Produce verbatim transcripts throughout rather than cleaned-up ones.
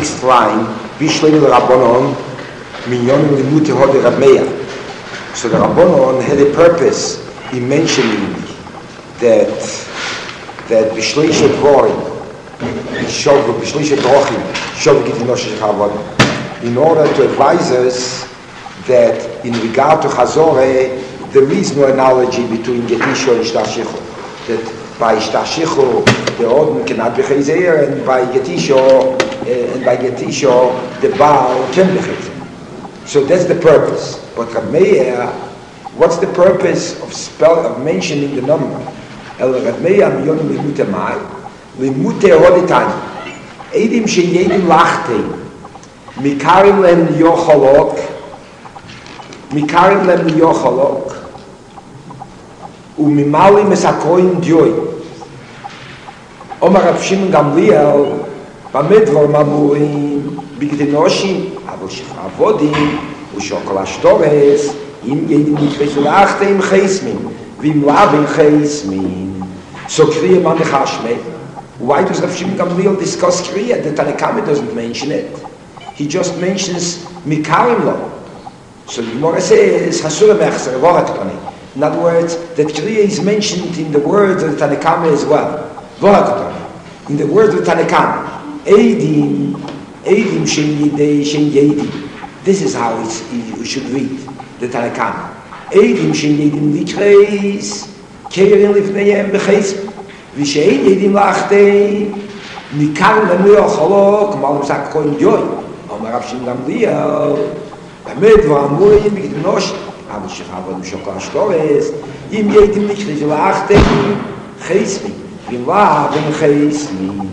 sixth line, Bishleim Rabbanon, Minyonim Limuti Hod Rab Meir. So the Rabbanon had a purpose in mentioning that that Bishleisha Dvorim, Shov Bishleisha Drochim, Shov Gitinosh Shechavod, in order to advise us that in regard to Chazoreh, there is no analogy between Getisho and Shtashicho. That by Shtashicho, the Odin cannot be Chazer, and by Getisho, uh, and by Getisho, the Baal can be Chazer. So that's the purpose. But Rab Meir, what's the purpose of spell of mentioning the number? El Rab Meir miyonim limute mai, limute hoditani, edim sheyedim lachtei, mikarim lem yocholok, mikarim lem yocholok, umimali mesakoim dioi. Omar Rav Shimon Gamliel, bamedvar mamurim, bigdenoshim, avol shechavodim, ushokol ashtores, im yedim mikvesu lachtei im cheismin, vim lavim cheismin. So Kriya man nechashme. Why does Rav Shimon Gamliel discuss Kriya? The Tanakama doesn't mention it. He just mentions mikarim lo. So the Gemara says hasura mechzer v'hakatani. In other words, that Kriya is mentioned in the words of the Tanakama as well. V'hakatani. In the words of the Tanakama, Eidim, Eidim shen yidei shen yedim. This is how it's, you should read the Tanakama. Eidim shen yedim likreis, keirin lifneihem b'cheis, v'shein yedim lachtei, mikar lemu yocholok, malum sak koin joy. Omar Rav Shimon Gamliel, b'med v'amurim b'gidnosh, avol shechavod m'shokol ashtores, im yedim likreis lachtei, cheismi, v'im lavim cheismi.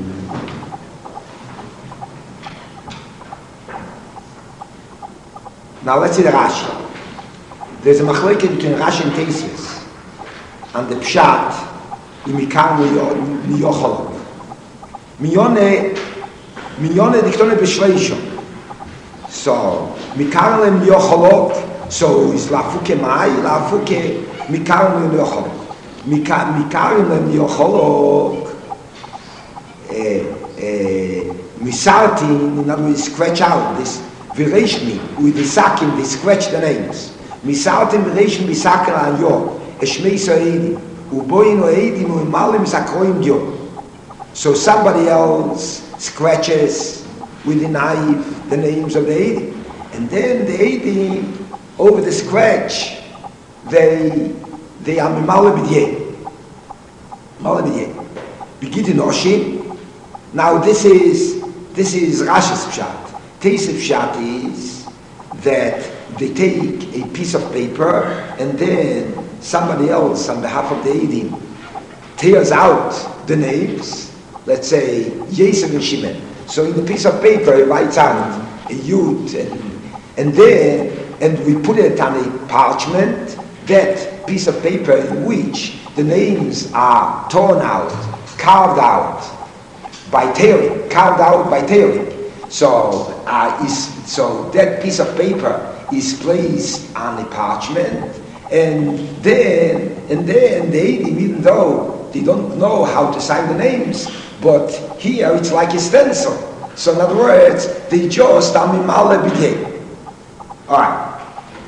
Now let's see the Rashi. There's a machlekes between Rashi and Tosfos, and the Pshat in Mikar Miyocholok. Miyone, Miyone diktone b'shleishon. So Mikar Miyocholok. So is lafuke mai, lafuke Mikar Miyocholok. Mikar Miyocholok. Misartin, in other words, scratch out this. Vireshmi, with the sakim, they scratch the names. Misartim vireshmi bisakel al yo, eshmei so'edim, uboyin o'edim u'malim sakroim yo. So somebody else scratches with the knife the names of the edim. And then the edim, over the scratch, they, they are mimalim b'dyeh. Mimalim b'dyeh. Begitin oshim. Now this is, this is Rashi's pshat. Tosfos pshat is that they take a piece of paper and then somebody else on behalf of the Eidim tears out the names, let's say Yosef and Shimon. So in the piece of paper he writes out a Yud and, and then and we put it on a parchment, that piece of paper in which the names are torn out, carved out by tearing, carved out by tearing. So, uh, is, so that piece of paper is placed on a parchment, and then, and then they, even though they don't know how to sign the names, but here it's like a stencil. So in other words, they just amimale b'dyeh. All right.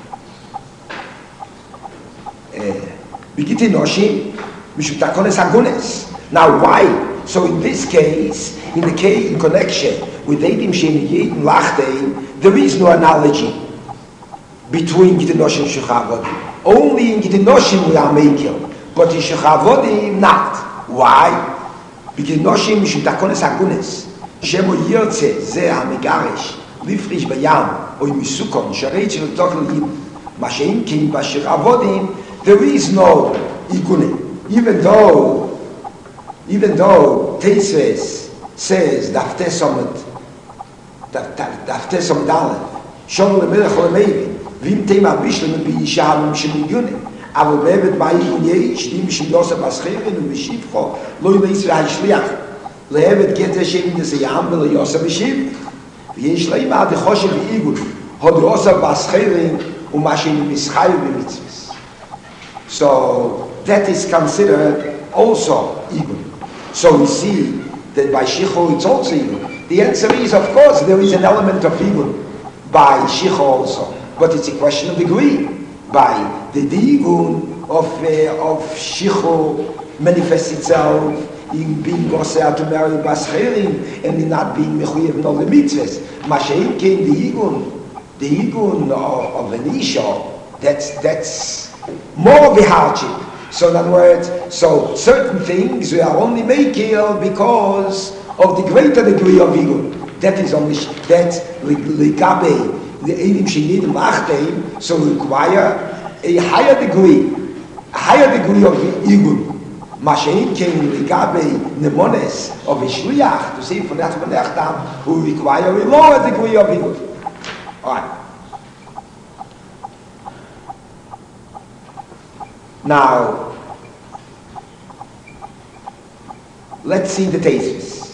B'giti noshim mishum takones hagunes. Now why? So in this case, in the case in connection with Eidim Shein Yedim Lachtei, there is no analogy between Gitinoshim and Shechavodim. Only in Gitinoshim we are making, but in Shechavodim not. Why? Because Gitinoshim Mishum Takones Hagunes, Shemo Yirtze Ze HaMegarish Lifrish Bayam or Misukon Sharei Shel Tochel Yim Mashein Kim B'Shechavodim, there is no Igune, even though even though Tosfos says Daftei Somet Daftei Somet Dalet Shom LeMelech LeMeiri Vim Tema Bishlam B'Yishav Mishim Yunim Avo Be'evet Ma'im Yesh Dim Mishim Dosa Bascherin U'Mishivcho Lo Yileis V'Hashliach Le'evet Get Hashem D'Zeyam V'Le'yosa B'Shiv V'yesh Le'im Ad Choshev V'Igul Hod Yosa Bascherin U'Mashin Mischayu B'Mitzvus. So that is considered also Igul. So we see that by Shicho it's also Igul. The answer is, of course, there is an element of evil by Shicha also, but it's a question of degree. By the Digun of, uh, of Shicha manifests itself in being Gosea to marry Basherim and in not being Mechuyev in all the mitzvahs. Mashein came the Igun, the Igun of, of an Isha, that's, that's more of a hardship. So in other words, so certain things we are only making because of the greater degree of Igun. That is only, that's Ligabe, the Eidim Shenim Achteim, so require a higher degree, a higher degree of Igun. Mashein came Ligabe Nemones of a Shliach, to say from that Menachtam, who require a lower degree of Igun. Alright. Now, let's see the Tesis.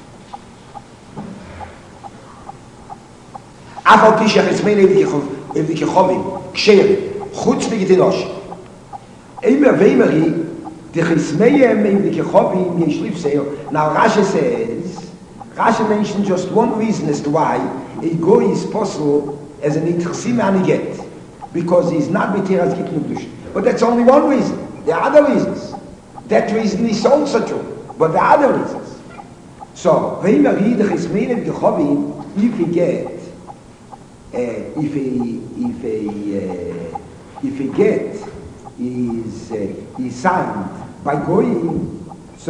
Afal Pishach is main Evdikichovim, Ksher, Chutz Vigitinosh. Eimer Veimeri, the Chismeyem Evdikichovim, Yeshlif Seyo. Now, Rashi says, Rashi mentioned just one reason as to why a Goy is possible as an Itchsim Aniget, because he's not B'tiras Gitnudush. But that's only one reason. There are other reasons. That reason is also true. But there are other reasons. So, if you get, uh, if a, if a, uh, if a get is, uh, is signed by Goyim,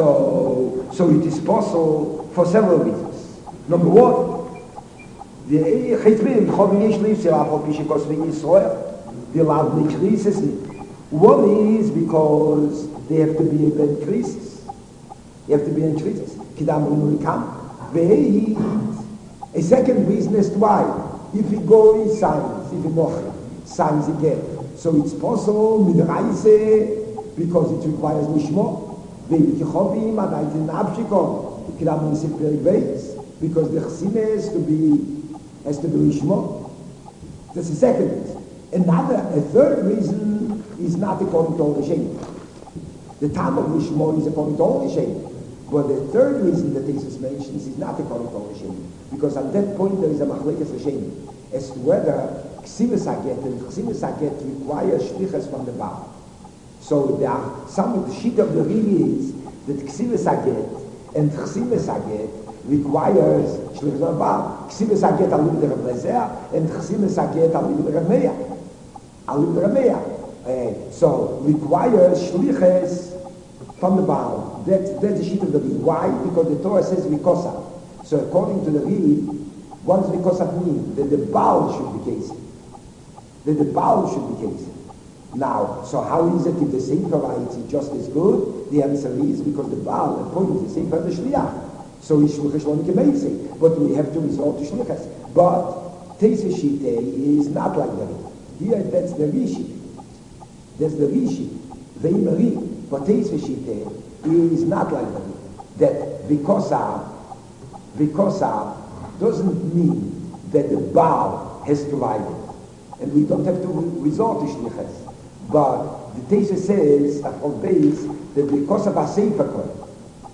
so, so it is possible for several reasons. Number one, the Chesmein Gechovim yesh leif sel afal pi shekos v'Yisrael. The love nikrises nicht. One is because they have to be in Ben Krisis. You have to be in Krisis. Kidam Unurikam. Ve'ehid. A second reason is why. If he goes, signs. If he mochri, signs again. So it's possible, midraise, because it requires Lishmo. Ve'ikichovim, adaitin abshikom. Kidam Unisiperi Beis. Because the Chsime has to be, has to be Lishmo. That's the second reason. Another, a third reason is not according to all the shame. The time of Lishmo is according to all the shame. But the third reason that Jesus mentions is not according to all the shame. Because at that point there is a machlekes l'shem as to whether Ksivas Haget and Ksivas Haget require shlichas from the Baal. So there are some of the sheet of the Ri is that Ksivas Haget and Ksivas Haget requires shlichas from the Baal. Ksivas Haget alim de Rav Lezer and Ksivas Haget alim de Rav Meir. Alim de Rav Meir. Uh, so requires shliches from the Baal. That's, that's the sheet of the Ri. Why? Because the Torah says vikosa. So according to the Ri, what does vikosa mean? That the Baal should be cased. That the Baal should be cased. Now, so how is it if the Sefer writes it just as good? The answer is because the Baal appoints the Sefer the Shliach. So he's shlichas lo nikemeitze. But we have to resort to shlichas. But Teisei Shite is not like that. Here that's the Ri sheet. There's the Rishi, the Imari, but Teisei Shite is not like that. That Vikosa, Vikosa doesn't mean that the Baal has to write it. And we don't have to resort to Shlichas. But the Teisei says, on base, that Vikosa B'Sefer Kol.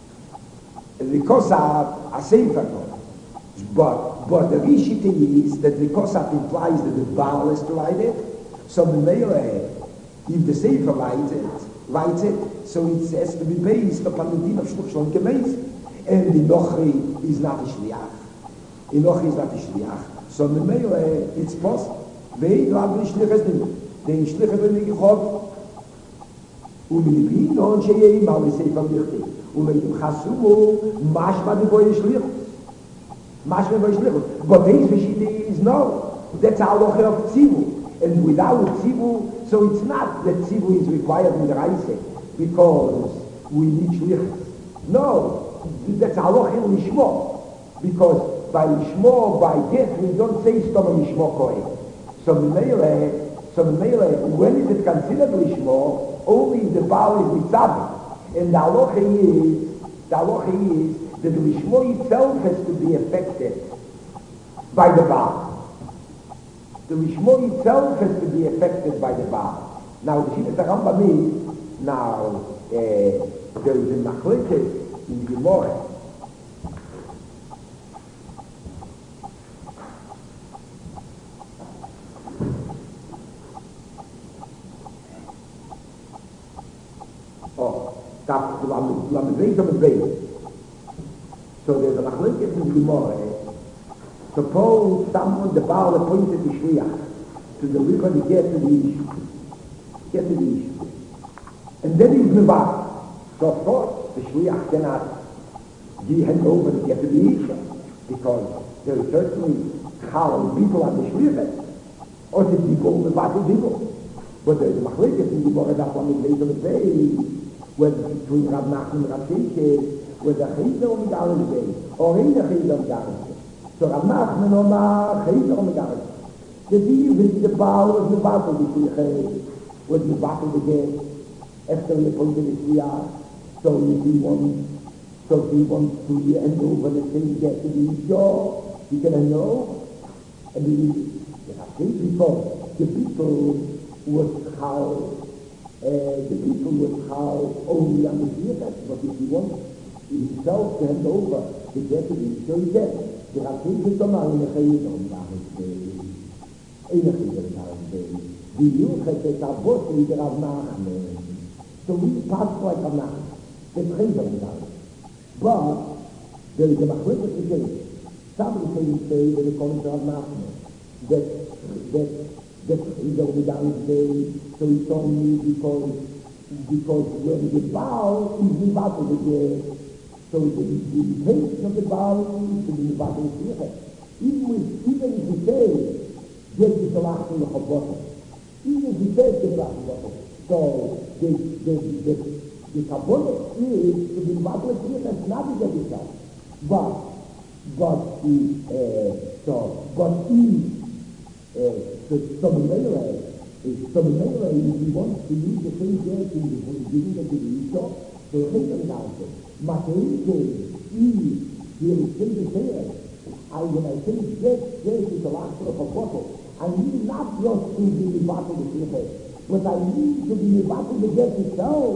Vikosa B'Sefer Kol. But, but the Rishi is that Vikosa implies that the Baal has to write it. So the Meireh, if the Sefer writes it, writes it, so it has to be based upon the din of Shluch Shlom Kemeis. And the Nochri is not a Shliach. The Nochri is not a Shliach. So the Meireh, it's possible. They love the Shlichas Dim. They Shlichas Dim Yichov. Umilibin on Sheyei Mao the Sefer Yichti. Umilim Chasumu, Mashma the Boy Shlichus. Mashma Boy Shlichus. But this Vishite is no. That's our Locher of Tzivu. And without Tzivu, so it's not that Tzivu is required in the Reise because we need Shlichus. No, that's Haloch in Lishmo. Because by Lishmo, by get, we don't say Stom Lishmo Kohen. So Mele, so Mele, when is it considered Lishmo? Only the Baal is Mitzavi. And the Haloch is, the Haloch is that the Lishmo itself has to be affected by the Baal. The Lishmo itself has to be affected by the Baal. Now, the Shita Rambam is, now, uh, there is a machlekes in Gemara. Lamedreisa with Beis. So there's a machlokes in the Gemara. Suppose someone, the Baal appointed the Shliach to deliver the get to the issue. Get to the issue. And then he's Mevar. So of course, the Shliach cannot hand over the get to the issue, because there is certainly Chal people on the Shliach, or the people Mevar to people. But there's a machlokes in the Gemara that Lamedreisa with Beis, whether between Rav Nachman and Rav Sheshes, whether Chayzer or Megar in the Beis, or in the Chayzer or Megar in the Beis. So Rav Nachman or Chayzer or Megar in the Beis. The deal with the Baal was the battle with the Chayzer, was the battle again, after the point of the Shliach. So if he wants, so if he wants to end over the thing, get to the Isha, he can hand over. And the, I think because the people was how, Uh, the people would how only understand that, but if he wants himself to hand over the deputy, so he can. There are things that come out in the Chayim on the Arab Einachim on the Arab The Yuchat is our boss in the Rav Nachman. So we pass like Rav Nachman. That's Chayim on the Arab. But there is a machlokes again. Somebody can say that according to Rav Nachman, that that that is over the Arab So he told me because, because when the Baal is the battle again, so the intention of the Baal is to be the battle of the Even with, even if he says, get the Salach from the Chabot, even if he says the Salach from the Chabot, so the, the, the, the Chabot is to be the battle of the Chabot, not to get it out. But, but the, uh, so, but he, uh, so, so the Meirah, So anyway, if he wants to use the same gas in the beginning of the Isha, so he can answer. But he says, he will say the same. I, when I say gas, gas is the last of a bottle. I need not just to be the bottle of the gas, but I need to be the bottle of the gas itself.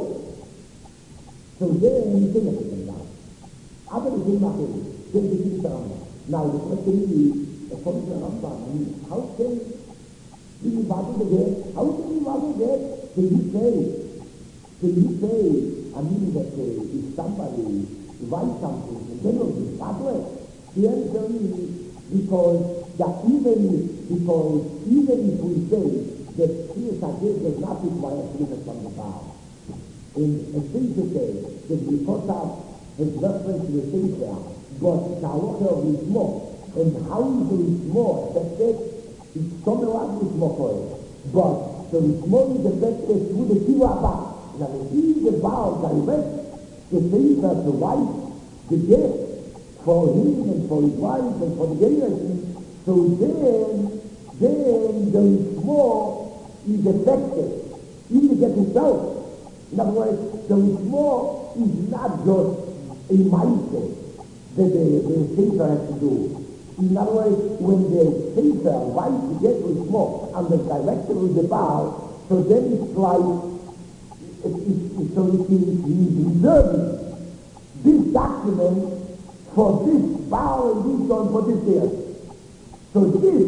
So then, he says it now. Other than him, nothing. Then he says it now. The question is, according to the Rambam, I mean, how can Can you battle the gate? How can you battle the gate? Can you say, can you say, I mean that uh, if somebody writes something and then will be battle, the answer is because that even, because even if we say that Sirius Agate does not require Sirius from the Baal, and, and things to say that the Kotab has reference to the Sirius, but the Halacha of Yismo, and how is the Yismo affected? It's something like this more but the small is affected through the Kiva Abba. Now if the Baal direct the favor to wife, the gift for him and for his wife and for the generation, so then, then the small is affected. He will get himself. In other words, the small is not just a mindset that the, the favor has to do. In other words, when the Sefer writes to get with smoke and the director of the Baal, so then it's like, it, it, it, so it is, he is reserving this document for this Baal and this one for this year. So this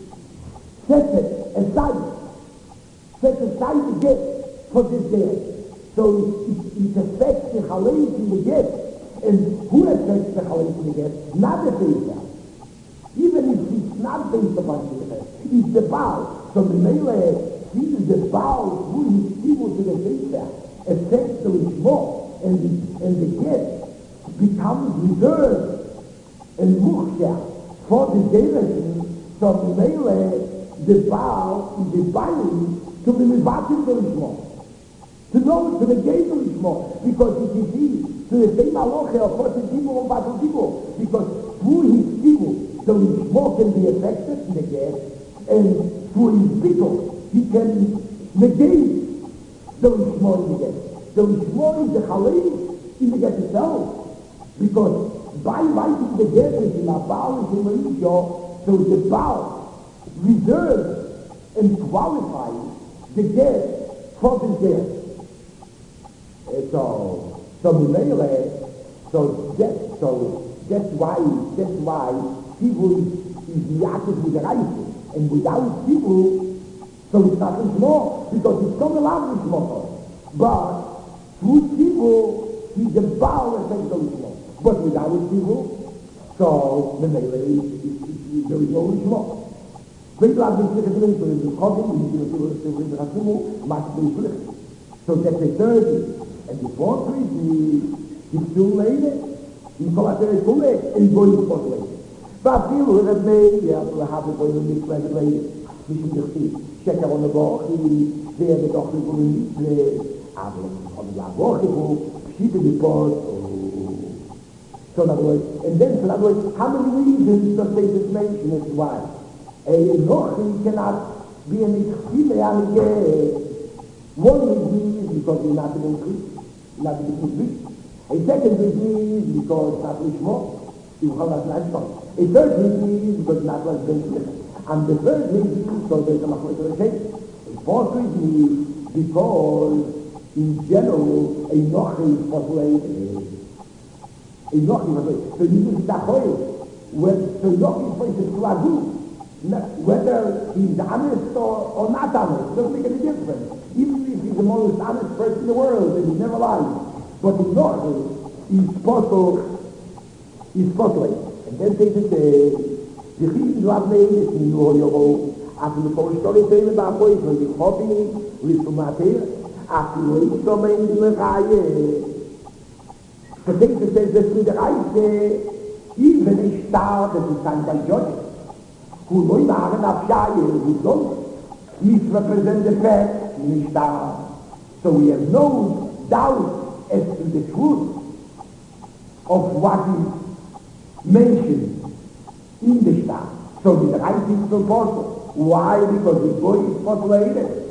sets it aside, sets aside the gift for this year. So it, it, it affects the Halais in the gift. And who affects the Halais in the gift? Not the Sefer. Even if it's not based upon the it's the Baal. So the Meirah sees the Baal through his people to the Sefer, affects the Rishmo, and the, and the gift becomes reserved and Mukhsha for the generation. So the Meirah, the Baal is desiring to be Mivatim the Rishmo, to know, to negate the Rishmo, because it is he, to the same Aloche of what the people of Baal people, because through his people, so his smoke can be affected in the gas, and through his people, he can negate the smoke in the gas. The smoke is the Halei in the gas itself, because by writing the gas in a Baal is in Malaysia, so the Baal reserves and qualifies the gas for the gas. Uh, so, so Mimeile, so that, so that's why, that's why people is reacted with the right, and without people, so it's nothing small, because it's come along with small. But through people, He's the Baal that takes those laws. But without his people, so the Mele is there is no Lishma. People have been slick at the Lishma, the Chodim, and you can see what the Hasimu, must be slick. So that's the third. And the fourth is the still later. You call it the Kule, and go in the later. But people who have made, yeah, we have to go in the later later. We should see. Check out on the board, they have the doctor going to the aber on the board, she did the board. So in other words, and then in other words, how many reasons does this mention is why? A Nochi cannot be an extreme. One reason is because he's not an increase, not an increase. A second reason is because not much more. You have not much more. A third reason is because not much benefit. And the third reason, so there's a much more change. A fourth reason is because in general a Nochi is postulated. A Nochi is postulated. So you use the whole. So Nochi is postulated to Adu. Whether he's honest or, or not honest, doesn't make any difference. Even if he's the most honest person in the world and he never lies. But in Nochi, he's supposed to, he's supposed to. And then they say, the Chiv do have made it in New York, after the whole story came about boys, when the hobby, with the matter, after the way so many in the Reihe. So they say that through the Reihe, even a star that is signed by judges, who know waren auf Scheier, who don't misrepresent the fact, nicht da. So we have no doubt as to the truth of what is mentioned in the star. So the right is so important. Why? Because the boy is postulated.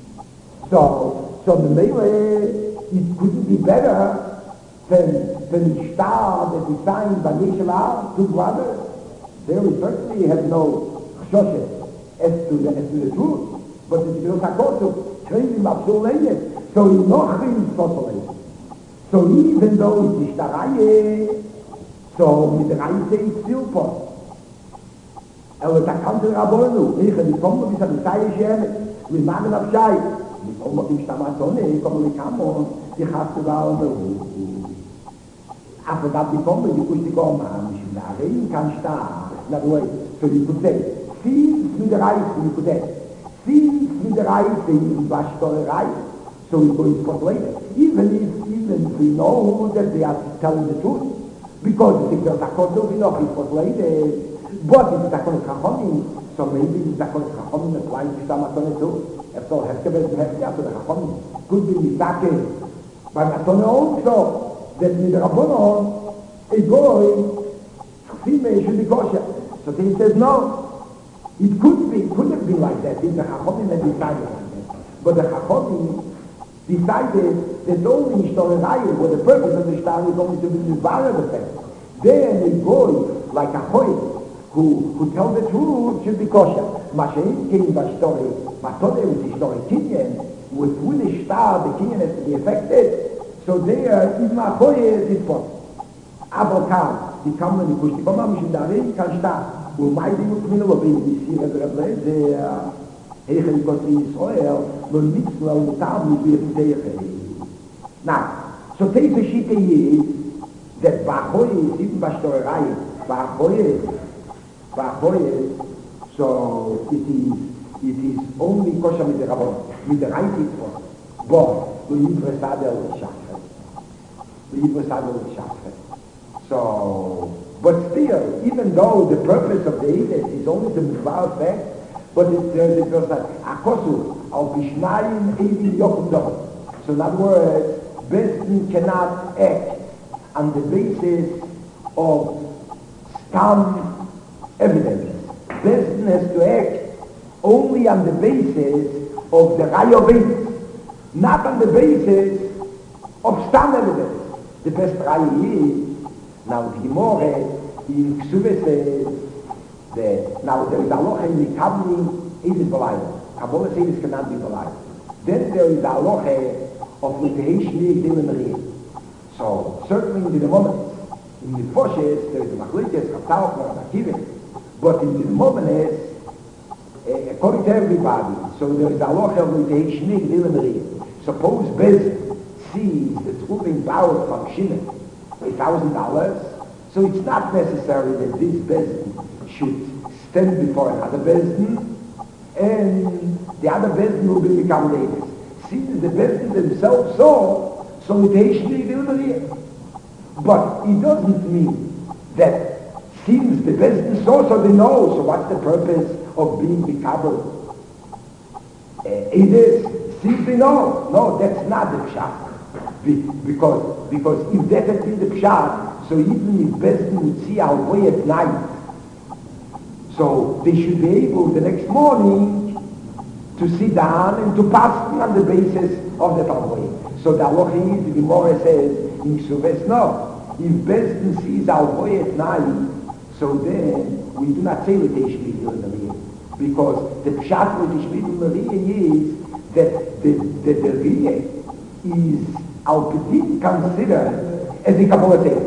So, so the Mele, it couldn't be better than, than the star that is signed by Yeshua, two brothers. There we certainly have no choshes as to the, as to the truth. But it's because I got to train him up so late. So he noch is postulated. So even though it's the Reihe, so mit der Reihe ist still post. Aber da kann der Rabonu, ich habe die Kombo, die sagen, sei ich hier, wir machen auf Schei. Die Kombo, die Stammazone, die Kombo, die Kammo, die Chaste war und aber da die Kombo, die Kuss, die Kombo, ich will da reden, kann ich da. Na, du weißt, so die Kusse. Viel mit der Reihe, die Kusse. Viel mit der Reihe, die Waschsteuerei. So we go into later. Even if, even if we know that they are telling the truth. Because if there's a kotel, we know it's later. But if it's a kotel Chachomim, so maybe it's a kotel Chachomim applying to Stamatone too. If so, Hefkebet and Hefkebet, so the Chachomim could be Misake by Matone also, that with the Rabbonon, a boy, female should be kosher. So he says, no, it could be, it could have been like that if the Chachomim had decided like that. But the Chachomim decided that only in Shtorerei, where the purpose of the Shtar is only to be the Vara effect. Then a boy, like a Hoy, who, who tells the truth, should be kosher. Mashen came by story, Matode with the story Kinyan, with foolish star, the Kinyan has to be affected. So there, even a Hoy is possible. Abokal, die kann man nicht kuschen. Komm mal, mich in der Regen kann Star. Und mein Ding muss mir nur, wenn ich die Sire der Bläse, Eichel Gott in Israel, nun mitzvah und Tabu wird Eichel. Now, so take the shit is that Bachoy is even Bashtorerei, Bachoy, Bachoy, so it is, it is only kosher with the Rabbon, with the right for, but we need Versade with Shachret. We need Versade with Shachret. So, but still, even though the purpose of the Eichel is only to Mizvah effect, but it's uh, the first time. Akosu, al bishnayim eivim yokum dom. So in other words, Besdin cannot act on the basis of stam evidence. Besdin has to act only on the basis of the Rayo basis, not on the basis of stam evidence. The best Rayo is, now the Gemore in Ksubes says, The, now there is a halacha in the Kabbalah, it is belied. Kabbalah says it cannot be belied. Then there is a halacha of Litehishni Dilimri. So certainly in the moment, in the Foshes, there is a Machlites, Chatal, Akivim. But in the moment is, uh, according to everybody, so there is a halacha of Litehishni Dilimri. Suppose Bez sees the Trubin Bauer from Shimon for a thousand dollars, so it's not necessary that this Bezdin should stand before another Bezdin, and the other Bezdin will be become neighbors. Since the Bezdin themselves saw, so it is the But it doesn't mean that since the Bezdin saw, so they know, so what's the purpose of being Mikabel? Uh, it is, since they know, no, that's not the Pshat. Be, because, because if that had been the Pshat, so even if Bezdin would see our way at night, so they should be able the next morning to sit down and to pass on the basis of that our way. So the halacha is, the Gemara says, in Ksuves, no, if Bezdin sees our way at night, so then we do not say with Ishmael in the Riyah. Because the Pshat with Ishmael in the Riyah is that the, the, the Riyah is al petit considered as the Kabbalah says.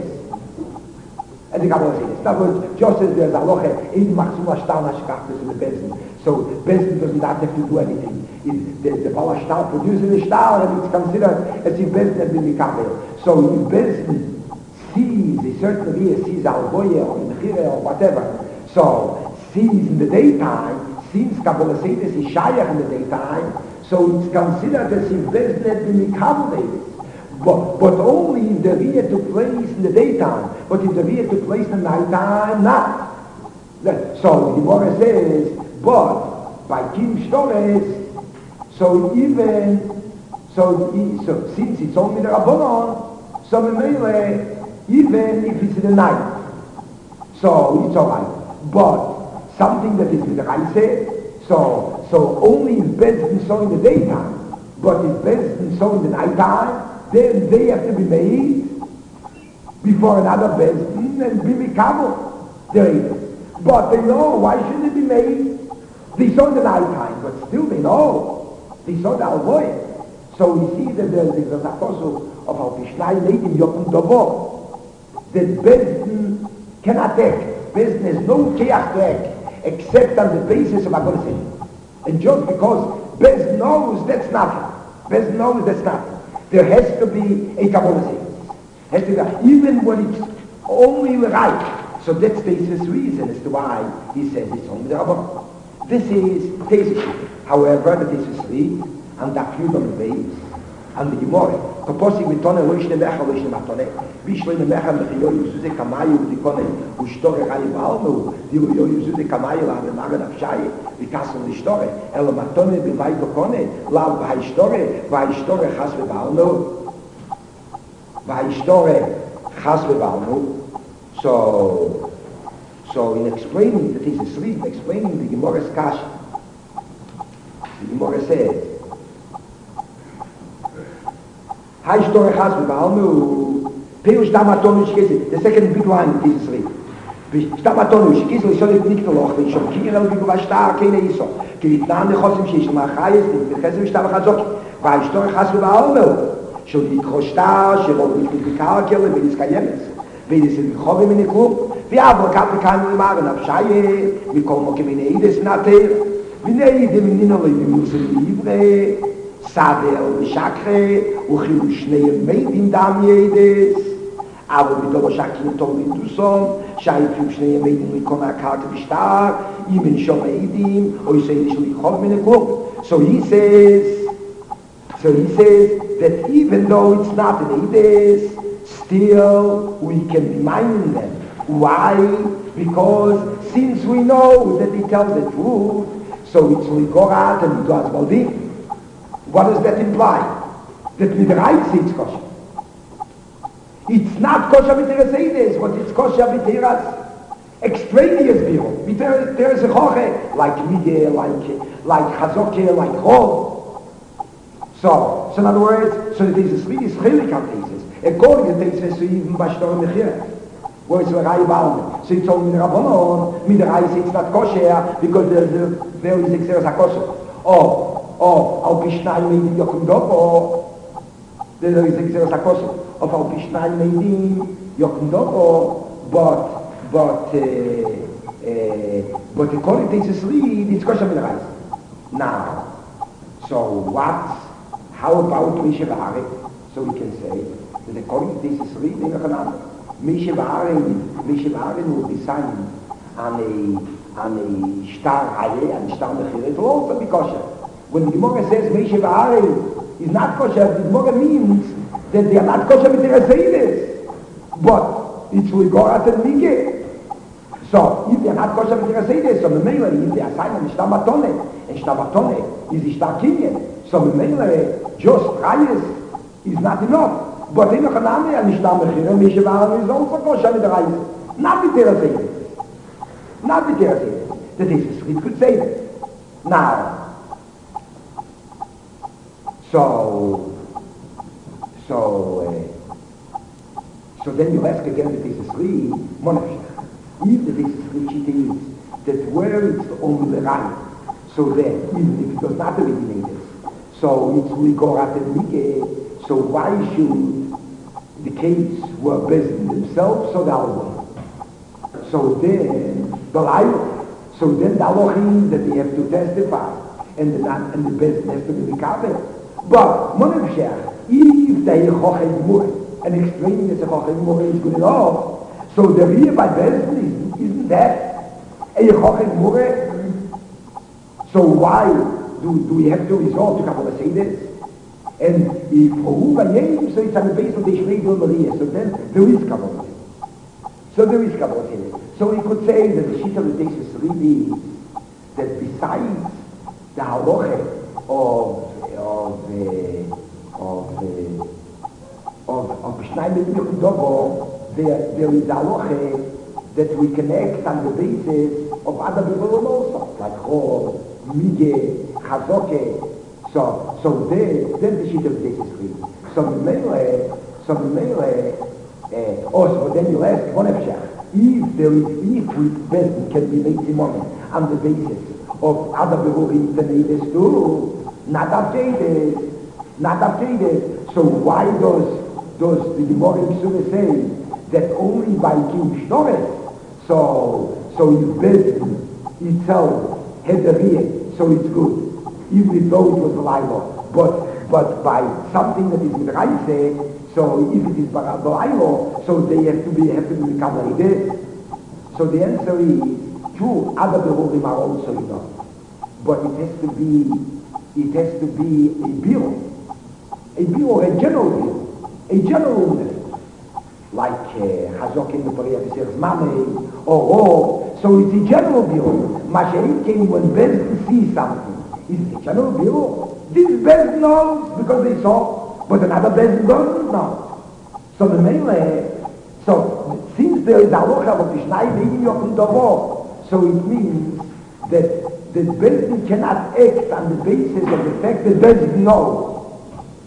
As the Kabbalah says. In other words, just as there's a halacha, in Maxuma Shtar Nashkachtes in the Bezdin. So Bezdin does not have to do anything. It, the, the Bala Shtar produces the Shtar and it's considered as if Bezdin had been Mikabel. So if Bezdin sees a certain Riyah, sees Al-Boye or Mechire or whatever, so sees in the daytime, since Kabbalah says is Shayach in the daytime, so it's considered as if Bezdin had been Mikabel. But, but only if the Riyah took place in the daytime, but if the Riyah took place in the nighttime, not. So the Gemara says, but by Kim Shtores, so even, so, so since it's only the Rabbanon, so Memele, even if it's in the night, so it's alright. But something that is with the Raise, so, so only if Bezdin saw in the daytime, but if Bezdin saw in the nighttime, then they have to be made before another Bezdin and be Mikabel. But they know, why should they be made? They saw in the night time, but still they know. They saw the Alvoy. So we see that there's a Zakosu of Al Pishnai made in Yokum Dovo. That Bezdin cannot act. Bezdin has no Keach to act, except on the basis of Agonism. And just because Bezdin knows that's nothing. Bezdin knows that's nothing. There has to be a Kabbalah. Has to be, even when it's only right. So that's the reason as to why he says it's only the Rabbah. This is Tesis. However, the Tesis read, and the Yud on the base, and the Gemara. Kaposi with Tone, Loishne Mecha, Loishne Matone, Bishloine Mecha, Mechiyo Yuzuze Kamayu, Dikone, Ushtore Rai Balno, Dilu Yuzuze Kamayu, Ave Magan Afshaye, Vikasel Ishtore, Elo Matone, Bimai Dokone, Lav Vaishtore, Vaishtore Chasve Balno, Vaishtore Chasve Balno. So, so in explaining the thesis read, explaining the Gemara's Kasha, the Gemara says, Hai Shtore Chasve Balno, Peush Damatonu Shkezi, the second big line in thesis read. Shtamatonu Shkezi, Lishon Niknoloch, Lishon Kirel Viguvashtar, Kene Iso, Kivitnan Nechosim Shish, Machayes, Chesem Shtav Chazok, Vai Shtore Chasve Balno, Shon Nikroshtar, Shirol Niklikar, Kele, Velis Kayemes. Wenn es in Chove meine Klub, wie aber kann kein Magen abscheie, wie kommen wir in Eides Nater, wie neide mit Ninole, wie müssen Libre, Sade el Shakre, und Chilu Schnee Meidin Dam Jedes, aber mit der Shakre Tom in Duson, Schei Chilu Schnee Meidin, wie kommen Karte Bistar, ihm in Shom Eidim, und ich sehe nicht, wie Chove meine Klub. So he says, so he says, that even though it's not in Eides, still we can remind them. Why? Because since we know that he tells the truth, so it's Ligorat and he does Baldim. What does that imply? That with the right it's kosher. It's not kosher with the Resedes, but it's kosher with the Eras. Extraneous biro. There is a choche, like Mideh, like, like Chazoke, like Chol. So, so in other words, so the thesis really is chilik on thesis. According to thesis, so even Bashtor Mechir, where it's Rai Balme. So it's only the Rabbanon, with the Rai it's not kosher, because there, there, there is Exeras HaKosher. Or, or, Al Pishnai Meidin Yokum Dopo, there is Exeras HaKosher. Of Al Pishnai Meidin Yokum Dopo, but, but, uh, uh, but according to thesis read, it's kosher with the Rai. Now, so what? How about Mishavare? So we can say that according to this three, they are Misha Varen, Misha Varen will be signed on a, on a star Haye, and star Mechir, it will also be kosher. When the Gemara says Misha Varen is not kosher, the Gemara means that they are not kosher with the Raseides. But it's Ligorat and Mige. So, if they are not kosher with the Raseides, so Memele, if they are signed on Shtar Matone, and Shtar Matone is the Shtar Kinyan, so Memele, just Rayes is not enough. But in the Hanami and Ishtam Mechira, Misha Varen is also kosher with the Rayes. Not with the Raseides. Not with the Raseides. That is, we could say that. Now, so, so, uh, so then you ask again the Tesis three, Monafshach. If the Tesis three sheet is that where it's only the right, so then, even if it does not originate it, so it's Ligorat and Mige, so why should the case were based in themselves, so that way? So then, the life, so then the Elohim that they have to testify, and the, and the best has to be recovered. But, Monafshach, if they Chochem Gemurah, and explaining that the Chochem Gemurah is good enough, so the real by Bezdin isn't that a Chochem Gemurah? So why do, do we have to resort to Kabbalah say this? And if Horuva Yem, so it's on the base of the Shrei Dil Maria, so then there is Kabbalah. So there is Kabbalah say this. So we could say that the sheet of the Tesis three is that besides the halacha of of uh, of uh, of of Shnai Medina Dogo, there there is a halacha that we connect on the basis of other people also, like Chor, Mige, Chazoke. So so there then the sheet of the Tesis three. So Memele, so Memele, uh, also then you ask Monefshach, if there is if we best can be made Simon on the basis of other Berurim Taneides too, not updated, not updated. So why does does the Gemara in Surah say that only by King Shnores? So so you best itself had the real, so it's good. Even though it was a Lailo, but but by something that is with Raise, so if it is by the Lailo, so they have to be have to be Kabbalah. So the answer is true. Other Berurim are also enough, but it has to be it has to be a bill, a bill, a general bill, a general bill, like Hazok in the Pariyat says Mame or or. So it's a general bill. Mashiach came when best see something. Is a general bill. This best knows because they saw, but another best doesn't know. So the Mele, so since there is a halacha of the Shnai Meim Yochim Dovo, so it means that the Bezdin cannot act on the basis of the fact that Bezdin knows.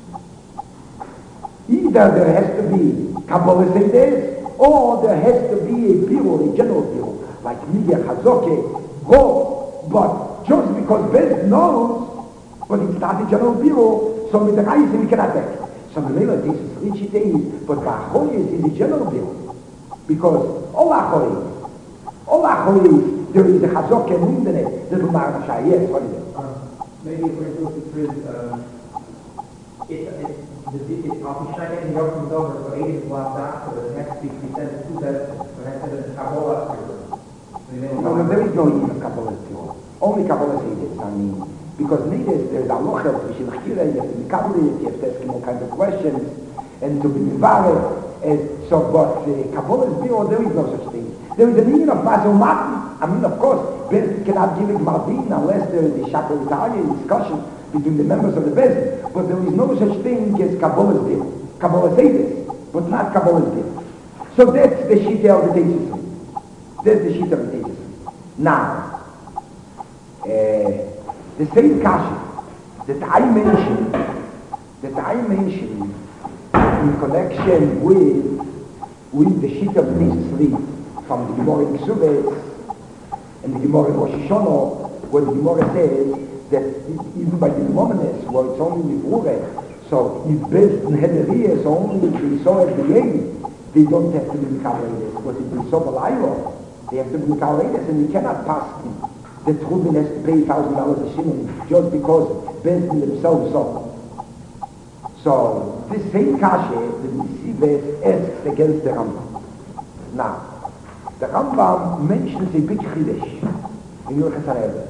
Either there has to be Kabbalah say this, or there has to be a bill, a general bill, like Mige Chazoke, go, but just because Bezdin knows, but it's not a general bill, so with the Reise we cannot act. So the Mele Tesis three days, but Ba'achoyes is a general bill, because all Achoyes, all Achoyes, there is a Chazok and Mundanet, little Marashai, yes, what is it? Uh, maybe if we're supposed to prove, uh, it, it, the, it, I'll be shining the York over, so eight is blocked out, so it has to be presented to that, so it has to be a Kabbalah. No, no, there is no need of Kabbalah Tzibur. Only Kabbalah say this, I mean, because needed, there's a locher, which is Mechira, you have to be Kabbalah, you have to ask him all kinds of questions, and to be Mivareh, and so, but uh, Kabbalah is pure, there is no such thing. There is a meaning of Mazel Mati. I mean, of course, Bezdin cannot give it Mardin unless there is a Shakaritarian discussion between the members of the Bezdin, but there is no such thing as Kabbalah's bill. Kabbalah say this, but not Kabbalah's bill. So that's the Shita of the Tesis. That's the Shita of the Tesis. Now, uh, the same Kasha that I mentioned, that I mentioned in connection with, with the Shita of the Tesis from the Gemara in Ksubes and the Gemara in Rosh Hashanah, where the Gemara says that even by the Mominus, where it's only Nivure, so if Bezdin had a Riyah, so only if they saw at the end, they don't have to be Mikalaydes. But if they saw Balayro, they have to be Mikalaydes, and you cannot pass them. The Trubin has to pay one thousand dollars a shilling just because Bezdin themselves saw. So, this same kasha, the Nisibes asks against the Rambam. Now, the Rambam mentions a big chiddush in Hilchos HaRebbe,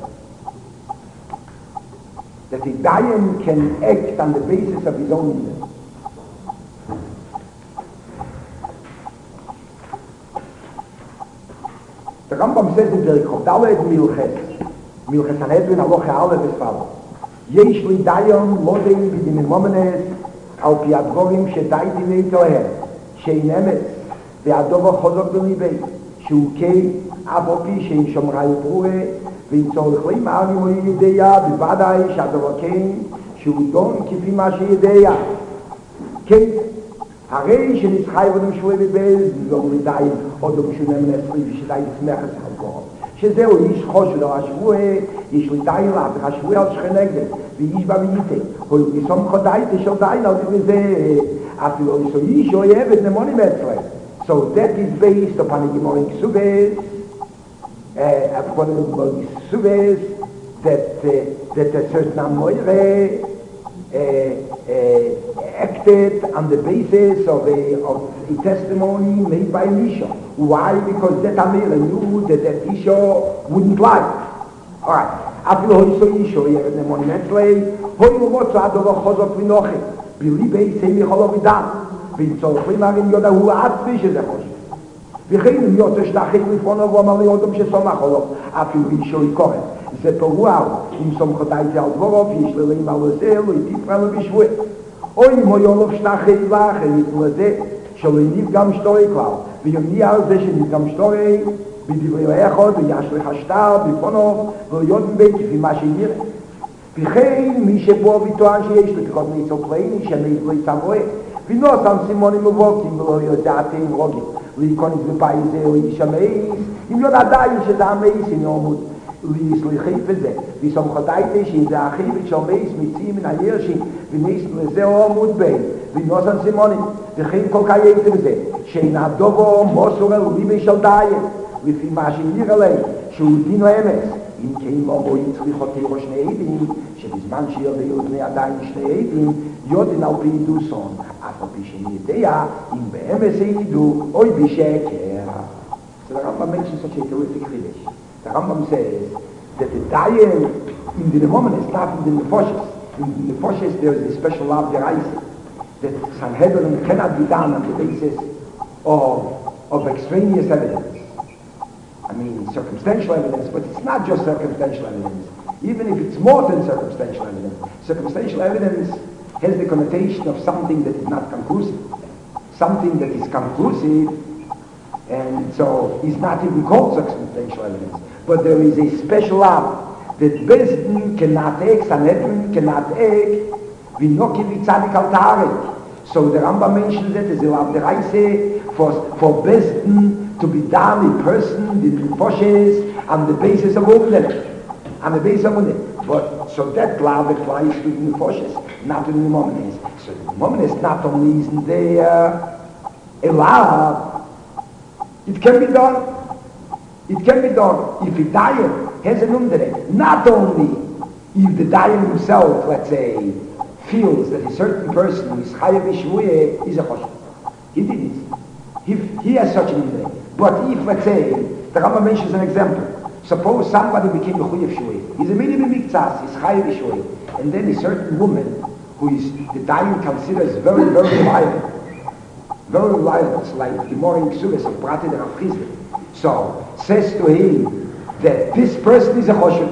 that a dayan can act on the basis of his own will. The Rambam says in Perek Chof Daled Milches, Milches HaRebbe in Halacha Aleph as follows: Yesh li dayan lodein b'dinim momenes al pi advorim shedaydi leitohem shein emes ve'adova chozor b'libei שהוא כן, אף על פי שאין שומרי ברורה, ואם צורך לימר אם הוא ידע, בוודאי שהדבר כן, שהוא דון כפי מה שידע. כן, הרי שנצחי ודום שבוי בבייז, לא מלידאי, עוד לא משונה מן עשרי, ושדאי תשמח את הלגור. שזהו איש חושו לו השבוע, יש לידאי לה, והשבוע על שכן נגד, ואיש בה וייתה. הוא יסום חודאי, תשאל דיין, על זה, אפילו איש אוהב את נמונים אצלם. So that is based upon the Gemara Ksubes, uh, upon the Gemara Ksubes, that, uh, that a certain Amoire uh, uh, acted on the basis of a, of a testimony made by Elisha. Why? Because that Amoire knew that that Elisha wouldn't lie. Alright. After he saw Elisha, he had a money netlay, he was a Adolach Chozot Vinoche, Bilibei Semi Cholovidan. bin so prima in yoda hu at fish ze khosh vi khayn yot shlachim lifon avo mal yotom shesomach olo afi vi shoy kohen ze toguav im som khotay ze al dvorov ish le im alzel u ti pralo bishwe oy moyolov shlachim lach mit loze shoy niv gam shtoy klav vi yom ni al ze shni gam shtoy bi divrei echod u yash le khashtar bi fonov vo yot beit fi ma shir vi khayn mi shebo vitoan sheyesh le khot ni so klein she me lo tzavoy Vi no sam Simoni Movokim lo yo date in rogi. Li kon iz beize o ich ameis. Im yo da dai ich da ameis in omut. Li is li khifze. Vi som khodaite ich in da khif ich ameis mit zim in ayershi. Vi nis le ze omut bei. Vi no sam Simoni. Vi khim kol kaye ze. Shein adovo mosore li be shal dai. Vi fi mashin yirale. Shu dino emes. אם כן לא רואים צריך אותי ראש נעידים, שבזמן שיודע יודני עדיין שני עידים, יודעים על פי דוסון, אף על פי שאני יודע, אם באמת ידעו, אוי בשקר. So the Rambam mentions such a terrific chiddush. The Rambam says that the dayan in the moment is not in the nefoshes. In the nefoshes there is a special law of the Reise, that Sanhedrin cannot be done on the basis of, of extraneous evidence. I mean, circumstantial evidence, but it's not just circumstantial evidence. Even if it's more than circumstantial evidence. Circumstantial evidence has the connotation of something that is not conclusive. Something that is conclusive, and so is not even called circumstantial evidence. But there is a special law that Besdin cannot act, Sanhedrin cannot act, Vinoki Vitzadik al Tarek. So the Rambam mentions it as a law of the Reise for, for Besdin to be done a person with nefoshes on the basis of Ummah, on the basis of Ummah. But so that law applies to the nefoshes, not to the Momenes. So the Momenes not only isn't there a law, it can be done. It can be done if a dayan has an umdere. Not only if the dayan himself, let's say, feels that a certain person who is chayav b'shvuye is a choshev. He did it. He, he has such an umdere. But if, let's say, the Rambam mentions an example, suppose somebody became a Chuyev Shuei, he's a minimum mikzas, he's Chayev Shuei, and then a certain woman, who is, the dayan considers very, very reliable, very reliable, it's like the morning Ksubes of Prated and Afrizle, so, says to him that this person is a Choshev.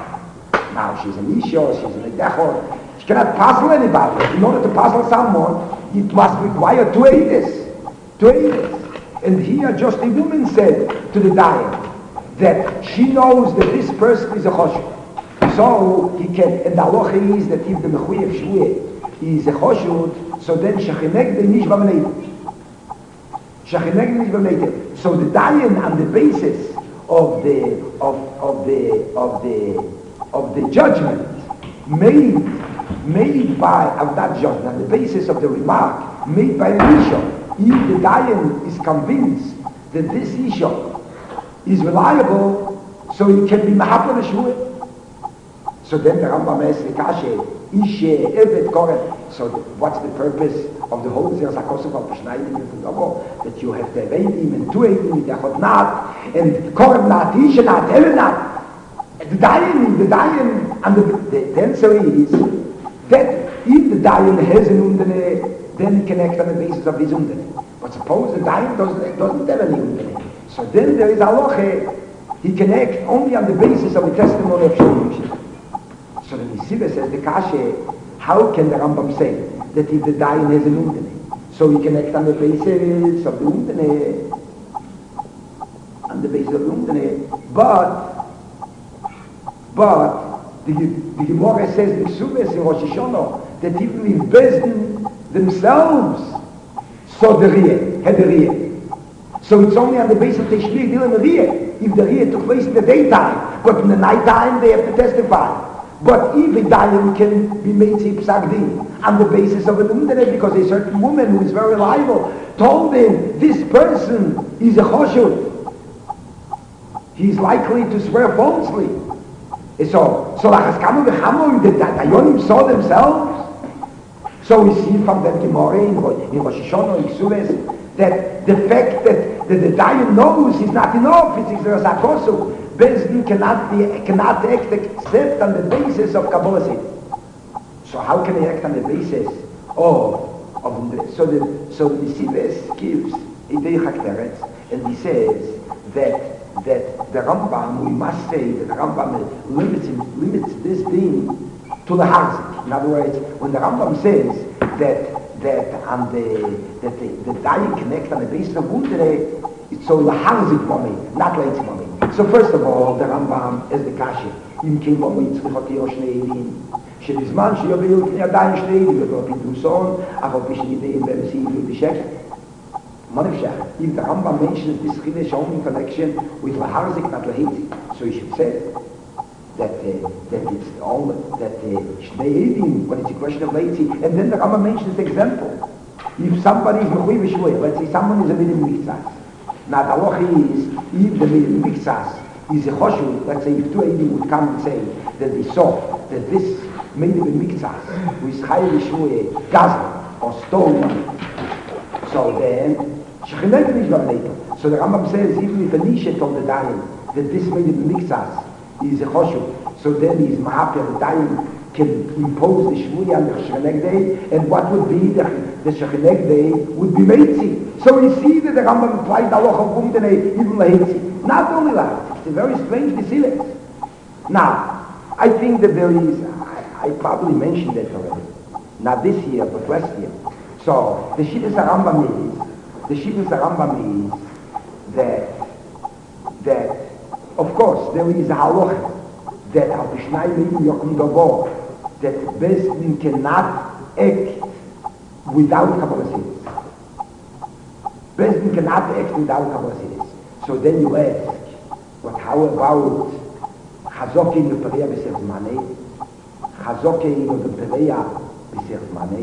Now, she's an Isha, she's an Edechor, she cannot puzzle anybody. In order to puzzle someone, it must require two Eides, two Eides. And here just a woman said to the dayan that she knows that this person is a choshev. So he can, and the halacha is that if the mechuyev shvueh is a choshev, so then shechinegde nish b'mneitim. Shechinegde nish b'mneitim. So the dayan on the basis of the of of the of the of the judgment made made by of that judgment on the basis of the remark made by Elisha. If the dayan is convinced that this Isha is reliable, so he can be Mahapar Shvuah. So then the Rambam asks the Kashe, Isha Evet Koreh, So the, what's the purpose of the whole Zer's HaKosov of Beschneiding from Dobo? That you have the Eidim and two Eidim, the Chodnat, and Korb Nat, Isha Nat, Ele Nat. The Dayan, the Dayan, and the, the, the answer is that if the Dayan has an Undene, then he connects on the basis of his Undene. But suppose the Dayan doesn't, doesn't have any Undene. So then there is Aloche, he connects only on the basis of the testimony of Shemim. So the Nisiva says, the Kashe, how can the Rambam say that if the Dayan has an Undene? So he connects on the basis of the Undene, on the basis of the Undene, but But the, the Gemara says in Ksubes in Rosh Hashanah that even if Bezdin themselves saw the Riyah, had the Riyah. So it's only on the basis of the Shlir Dil and the Riyah. If the Riyah took place in the daytime, but in the nighttime they have to testify. But if a Dayan can be made to Psak Din on the basis of an Undene, because a certain woman who is very reliable told him, this person is a Choshut. He's likely to swear falsely. So, so like Haskamu v'chamu, the Dayanim saw themselves. So we see from that Gemara in Rosh Hashanah, in Ksubes, that the fact that, that the Dayan knows is not enough. It's Zer's HaKosov. Bezdin cannot be, cannot act except on the basis of Kabbalah. So how can he act on the basis of, of the, so the, so the Sibes gives Idei Chakteret, and he says that that the Rambam, we must say that the Rambam limits, limits this thing to the Harzik. In other words, when the Rambam says that that on the that the, the Dayan connect on the basis of Undene, it's so the Harzik moment, not Leitz moment. So first of all, the Rambam is the Kashi. Im Kim Bomo Yitzchot Yo Shnei Eidim. שבזמן שיוביל כני עדיין שני עדים, ולא פידוסון, אבל בשנידים במסיעים ובשקט. What if if the Rambam mentions this Chiddush only in connection with Laharzik, not Lahitzik, so you should say that uh, that it's all that Shnei Eidim, when it's a question of Lahitzik, and then the Rambam mentions the example. If somebody is Mechuy V'Shvoy, let's say someone is a Minim Miktsas. Now the Loch is, if the Minim Miktsas is a Choshu, let's say if two Eidim would come and say that they saw that this Minim Miktsas, who is Chay V'Shvoy, Gazla, or stone, so then so the Rambam says, even if Elisha told the Dayan that this made it Miktsas is a Choshu, so then he's Mahapir, the Dayan can impose the Shmuri on the Shecheneg Day, and what would be the, the Shecheneg Day would be Meitzi. So we see that the Rambam applied the Aloch of Umdene, even Lahitzi. Not only that, it's a very strange decision. Now, I think that there is, I, I probably mentioned that already, not this year, but last year. So, the Shittas Rambam is, The Shittas Rambam is that, that, of course, there is a halacha that al Pishnai Leim Yochim Dobo, that Bezdin cannot act without Kabbalah Sidis. Bezdin cannot act without Kabbalah Sidis. So then you ask, but how about Chazokin Lepereya B'Ser Zmanei? Chazokin Lepereya B'Ser Zmanei?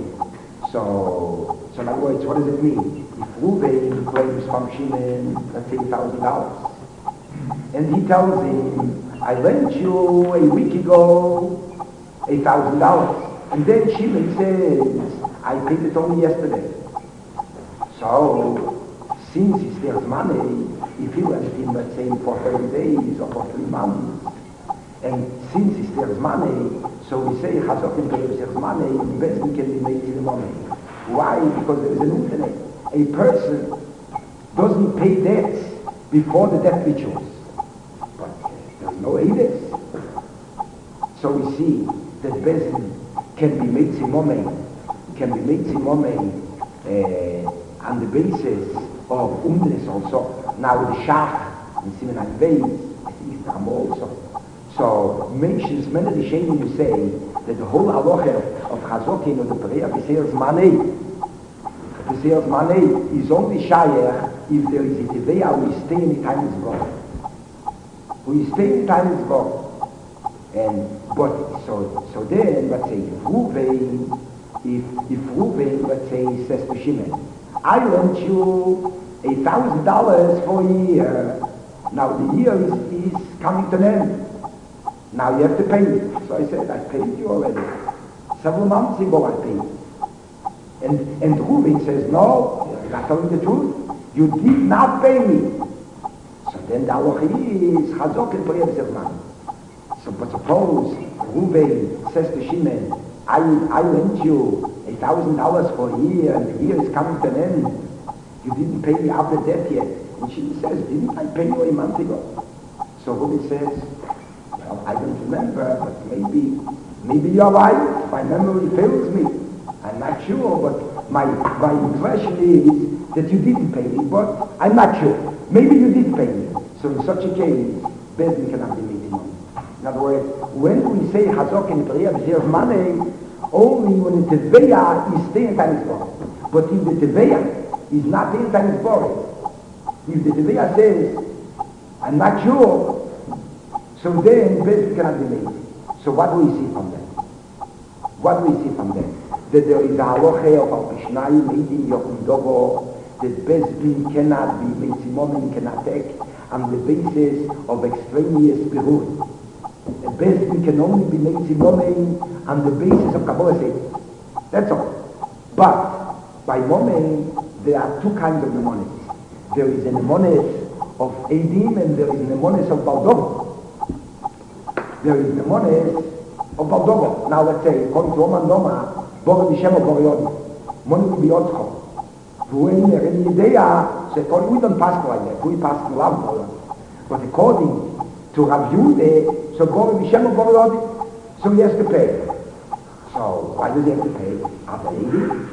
So, so in other words, what does it mean? If Ruben claims from Shimon, let's say a thousand dollars, and he tells him, I lent you a week ago a thousand dollars, and then Shimon says, I paid it only yesterday. So, since he steals money, if he lent him, let's say, for thirty days or for three months, and since he steals money, so we say, Chazokin steals money, the best can be made in the money. Why? Because there is an infinite. A person doesn't pay debts before the debt rituals. But there is no edicts. So we see that Bezin can be made simome, can be made simome uh, on the basis of umdnes also. Now the Shach, in Simeon Veis, I think it's Ram also. So mentions many of the Shayim who say that the whole halacha of Chazokin or the Pereya B'Ser Zmanei, B'Ser Zmanei is only Shayach if there is a Teveya who is staying in time is gone. Who is staying in time is gone. And, but, so, so then, let's say, if Ruvain, if, if Ruvain, let's say, says to Shimon, I lent you a thousand dollars for a year. Now the year is, is coming to an end. Now you have to pay me. So I said, I paid you already. Several months ago I paid. And, and Reuben says, no, you're not telling the truth. You did not pay me. So then the halacha is, Chazok and Periyah B'Zerman. So, but suppose Reuben says to Shimon, I, I lent you a thousand dollars for a year, and the year is coming to an end. You didn't pay me out the debt yet. And Shimon says, didn't I pay you a month ago? So Reuben says, well, I don't remember, but maybe, maybe you're right. My memory fails me. I'm not sure, but my, my impression is that you didn't pay me, but I'm not sure. Maybe you did pay me. So in such a case, Bezdin cannot be made money. In other words, when we say Chazok and Periyah B'Zerv money, only when the Teveya is staying time is born. But if the Teveya is not staying time is born, if the Teveya says, I'm not sure, so then Bezdin cannot be made. So what do we see from that? What do we see from that? That there is a halacha of Al-Pishnai made in Yochum Dogo, that Bezdin cannot be made, Simonim cannot take on the basis of extraneous Birur. A Bezdin can only be made Simonim on the basis of Kabbalah Seder. That's all. But by Momen, there are two kinds of mnemones. There is a mnemones of Eidim and there is a mnemones of Baldogo. There is mnemones of Baldogo. Now let's say, according to Oman Noma, Bore Bishem of Boriodi, Moni Biotcho. When you're in Yedea, so according, we don't pass like that, we pass in love Boriodi. But according to Rav Yude, so Bore Bishem of Boriodi, so he has to pay. So why does he have to pay? Are they eighty?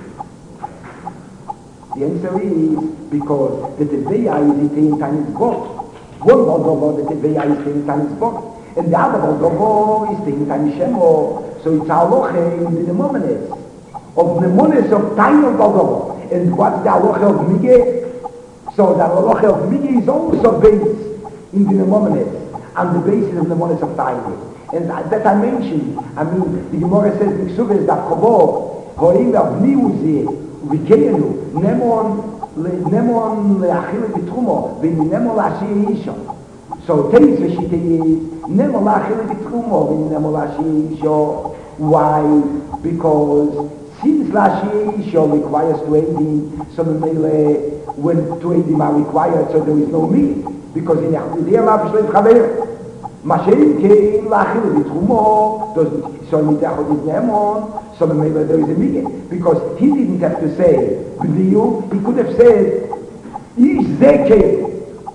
The answer is because the Teveya is ten times bought. One Baldogo, the Teveya is ten times bought. And the other Baldogo is ten times Shemo. So it's halacha in the Nemones. Of Nemones of time of Baldogo. And what's the halacha of Mige? So the halacha of Mige is also based in the Nemones, on the basis of Nemones of time. And that I mentioned, I mean, the Gemara says, Miksuv that Kobo, Hoim of Niuzi, Vikenu, Nemon, Nemon Leachil Vitrumo, Vin Nemon Lashi Isho. So Teis Veshite is, Nemon Leachil Vitrumo, Vin Nemon Lashi Isho. Why? Because since Lashi Isho requires to Eidim, so Mele, when to Eidim are required, so there is no me. Because in Yachidiyah Mavishlev Chaver, Mashem came Lachil Vitrumo, so in Yachid is Nemon, so maybe there is a meaning. Because he didn't have to say, B'diyu, he could have said, Ish Zeke.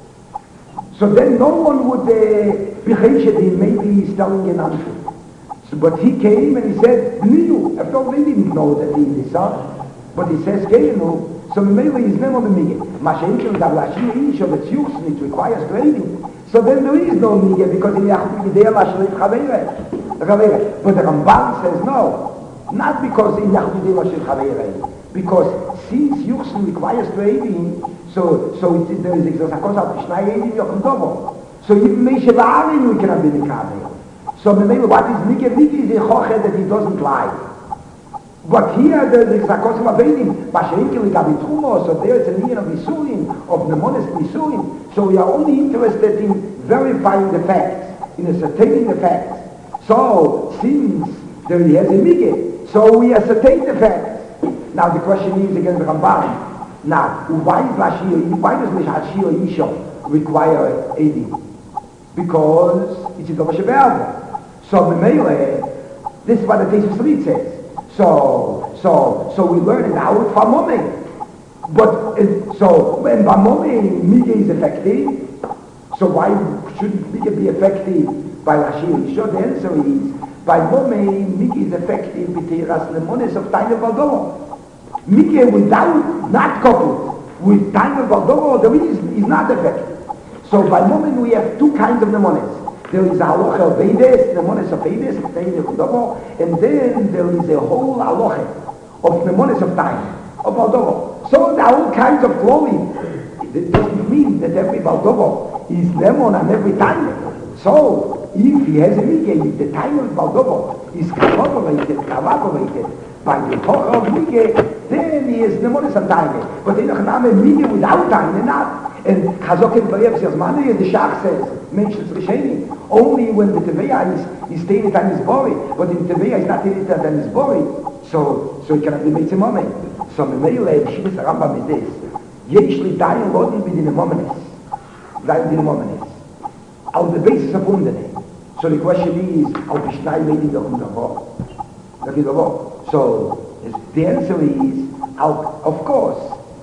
So then no one would be uh, maybe he's telling an answer. So, but he came and he said, B'diyu. After all, they didn't know that he is the son. But he says, Keinu, so maybe he's never the meaning. Mashem came to Avlashi Ish, that's Yuchsin, it requires trading. So then there is no meaning, because in Yachidiyah Mashlev Chavere. But the Ramban says no. Not because in Yachidiyah Mashlev Chavere. Because since Yuchsin requires trading, so so it, there is a Zakos Pishnai Eidim Yochum Dovo. So even Meishe Va'arim we cannot be Mikaber. So maybe what is Mike? Mike is a Choche that he doesn't lie. But here there is a Zakos Eidim, Bashenkel Gabitrumo, so there is a meaning of Isurim, of Nemones Isurim. So we are only interested in verifying the facts, in ascertaining the facts. So since there he has a Mike, so we ascertain the facts. Now the question is again the Ramban. Now, why is Lashir, why does Lashir Yisho require Eidim? Because it's a Dova Shebe'alva. So Memele, this is what the Tesis Reed says. So, so, so we learn it out from Momei. But, it, so, when by Momei, Mige is effective, so why shouldn't Mige be effective by Lashir Yisho? The answer is, by Momei, Mige is effective with the Raslemones of Taina Valdovo. Mige without, not coupled, with Taina Valdovo, the reason is not effective. So by Momei we have two kinds of Nemones. There is a halacha of Eides, Nemones of Eides, and then there is a whole halacha of Nemones of time, of Baldovo. So there are all kinds of clothing. It doesn't mean that every Baldovo is lemon and every time. So if he has a Mige, if the time of Baldovo is corroborated, corroborated by the halacha of Mige, then he is Nemones of time. But in the Chname Mige without time, not. And Chazok and Periyah B'Zerman, the Shach says, mentions Risheni, only when the Teveya is, is staying at his body, but in Teveya is not staying at his body. So, so you cannot be made a moment. So, me meile, Shibis Rambam is this. Yesh dayan loden with the momenis. Dayan the momenis. On the basis of Undene. So the question is, Al Bishnai made in the Undavo. So, the answer is, of course,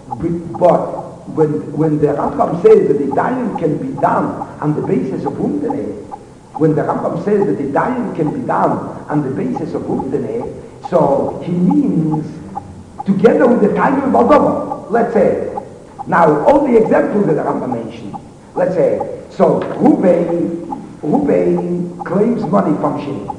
but when when the Rambam says that the dayan can be done on the basis of Undene, when the Rambam says that the dayan can be done on the basis of Undene, so he means together with the time of Baldova, let's say. Now, all the examples that the Rambam mentioned, let's say, so Ruben, Ruben claims money from Shimon.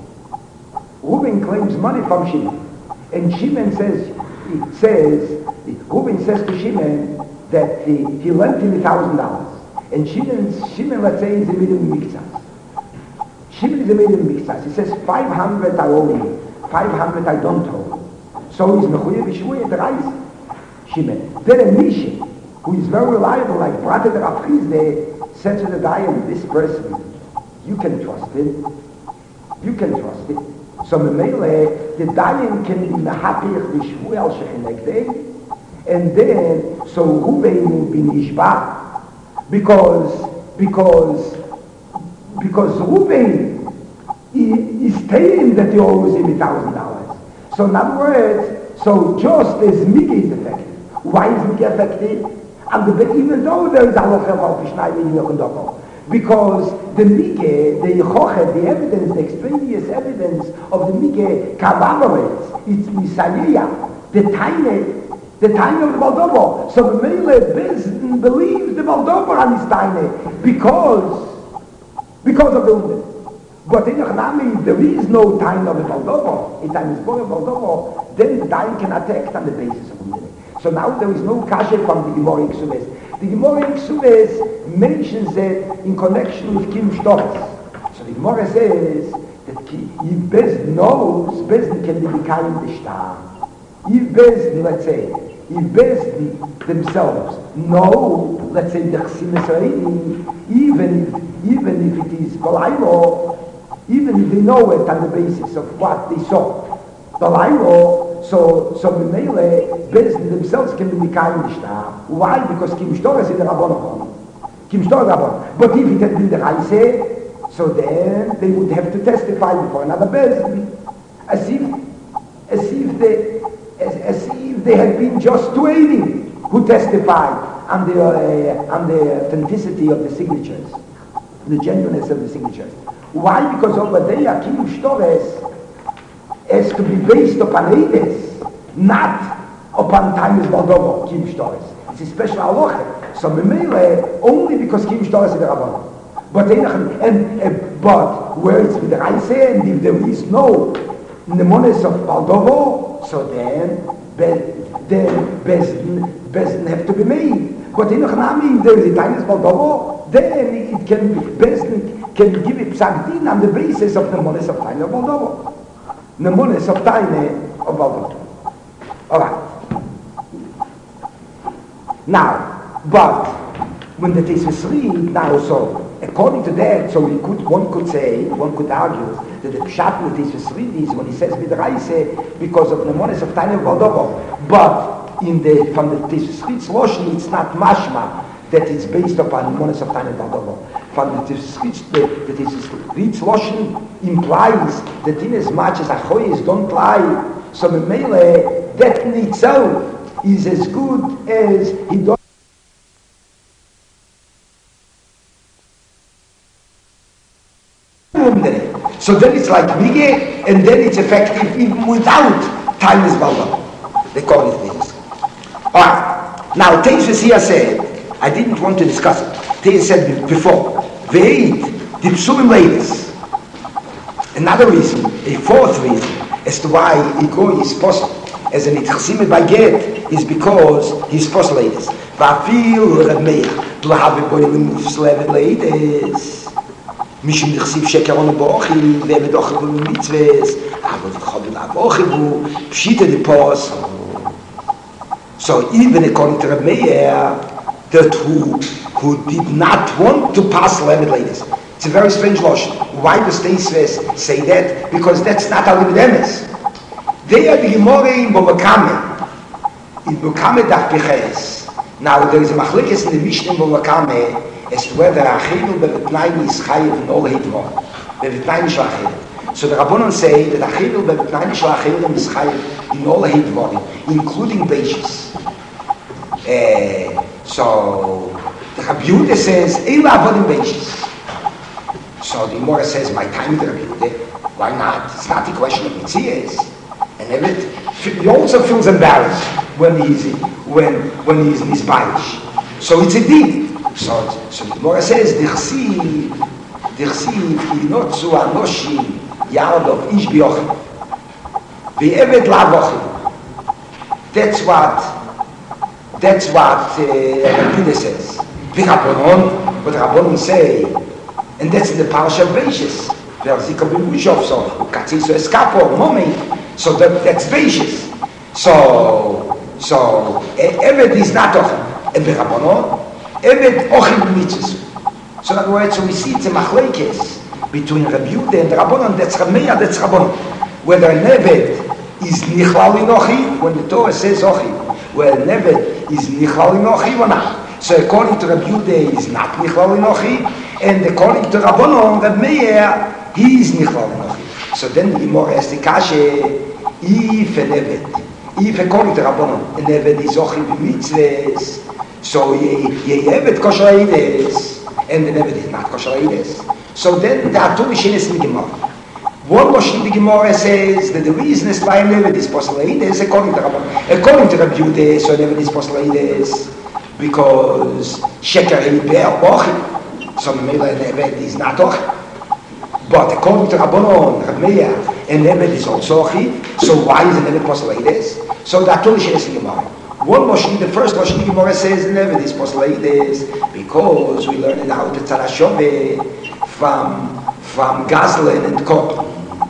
Ruben claims money from Shimon. And Shimon says, it says, Ruben says to Shimon that he, he lent him a thousand dollars. And Shimon, Shimon, let's say, is a million mixas. Shimon is a million mixas. He says, five hundred I owe you, five hundred I don't owe. So he's mechuyev v'shvuy at Reis. Shimon. Then a Mishin, who is very reliable, like Brate the Rav Chizde, said to the Dayan, this person, you can trust him. You can trust him. So Memele, the Dayan can be mehapich v'shvuy al shechinegdei, and then, so Ruben will be nishba, because, because, because Ruben is saying that he owes him a thousand dollars. So in other words, so just as Mige is effective. Why is Mige effective? And the, even though there is a lochel of Bishnai Mige, because the Mige, the Yechochet, the evidence, the extraneous evidence of the Mige corroborates. It's Misayah, the tiny, the tiny of the Baldovo. So the Mele Bezdin believes the Baldovo on his tiny because, because of the Unden. But in Yachnami, if there is no time of the Baldovo, a time is born of Baldovo, then the time can attack on the basis of Unden. So now there is no kasher from the Gemara in Ksubes. The Gemara in Ksubes mentions it in connection with Kim Shtoris. So the Gemara says that if Bezdin knows, Bezdin can be kind the Shtar. If Bezdin, let's say, if Bezdin themselves know, let's say, the Chsim Yisraelim, even if, even if it is Balaylo, even if they know it on the basis of what they saw, Balaylo, so, so Memele, Bezdin themselves can be kind the Shtar. Why? Because Kim Shtor is in the Rabbanah. Kim Shtor is Rabbanah. But if it had been the Reise, so then they would have to testify before another Bezdin, as if, as if they, as, as if they had been just two eighty who testified on the, uh, on the authenticity of the signatures, the genuineness of the signatures. Why? Because over there, Kim Shtores has to be based upon Eides, not upon Tainis Baldovo, Kim Shtores. It's a special halacha. So Memele, only because Kim Shtores is the Rabbanah. But, and, and, but where it's with the Reise, and if there is no mnemones of Baldovo, so then, be, then Bezdin, Bezdin have to be made. But in Achnami, if there is a Tainis Baldovo, then it can be, Bezdin can give it psak din on the basis of the mnemones of Taine of Baldovo. Mnemones of Taine of Baldovo. All right. Now, but when the Tesis read now, so according to that, so we could, one could say, one could argue that the Pshat with Tesis read is when he says B'Dreise because of Mnemones of Taine of Baldovo. But in the from the Tesis read Sloshni, it's not mashma that it's based upon Mnemones of Taine of Baldovo. From the Tesis read, the Tesis read Sloshni implies that in as much as Achoyes don't lie, so Memele, that in itself is as good as he does. So then it's like Mige, and then it's effective even without time as Baldovo. They call it this. Alright, now Tesis here said, I didn't want to discuss it. Tesis said before, Ve'id, the Psulim ladies. Another reason, a fourth reason, as to why Igor is possible as an Itchasime by get, is because he's post ladies. Va'afil Reb Meir, to have a boy in Mufslevet ladies. Mishum Nichsiv Shekeron Bochim, Ve'emedoch Reb Mitzvahs, Avo V'chobin Avochivu, Pshita the post. So even according to Reb Meir, that who, who did not want to pass Levet ladies. It's a very strange lotion. Why does Teisves say that? Because that's not how Limit Emes. They are the Gemara in Bobakame. In Bobakame Daf Peches. Now there is a machlekes in the Mishnah in Bobakame as to whether a chilul bevitnaim is chayiv in all hitvar. Bevitnaim shel achilul. So the Rabbanon say that a chilul bevitnaim shel achilul is chayiv in all hitvar, including beishis. Uh, so the Rabbi Yehuda says, Eila avodim beishis. So the Gemara says, my time with Rabbi Yehuda, why not? It's not the question of mitzias. And Eved, he also feels embarrassed when he's when when he's in his bayish. So it's a deed. So so the Gemara says, Dichsiv, Dichsiv, Inotzu Anoshim, Yardov, Ish Biochim, Ve'eved Lavochim. That's what that's what Rabbi uh, says. V'Rabbanon, what Rabbanon say, and that's in the parasha of Beishis. Ve'Zika B'Mushov, so Katziso Eskapo, Momi. So that, that's Beishis. So, so, Eved is not Ochim. And B'Rabbanon, Eved Ochim B'Mitzvah. So in other words, so we see it's a machlekes between Rabbi Yehuda and Rabbanon, that's Rameya, that's Rabbanon. Whether an Eved is Nichlal in Ochim, when the Torah says Ochim, whether an Eved is Nichlal in Ochim or not. So according to Rabbi Yehuda, is not Nichlal in Ochim, and according to Rabbanon, Rabbi Meir, he is Nichlal in Ochim. So then the Gemara has the kashe, if an Eved, if according to Rabbanon, an Eved is Ochim b'mitzvahs, so ye Eved kosher eides, and an Eved is not kosher eides. So then there are two mishinis in the Gemara. One Moshe in the Gemara says that the reason is why an Eved is posel eides, according to Rabbanon. According to Rabbi Yehuda, so an Eved is posel eides, because sheker eiber Ochim, so maybe an Eved is not Ochim. But according to Rabbanon, Rameya, an Eved is also Ochi, so why is an Eved posel eides? So there are two Mishnayos in Gemara. One Moshe, the first Moshe in Gemara says an Eved is posel eides because we learn it out of Tzarashove from, from Gazlan and Cotton.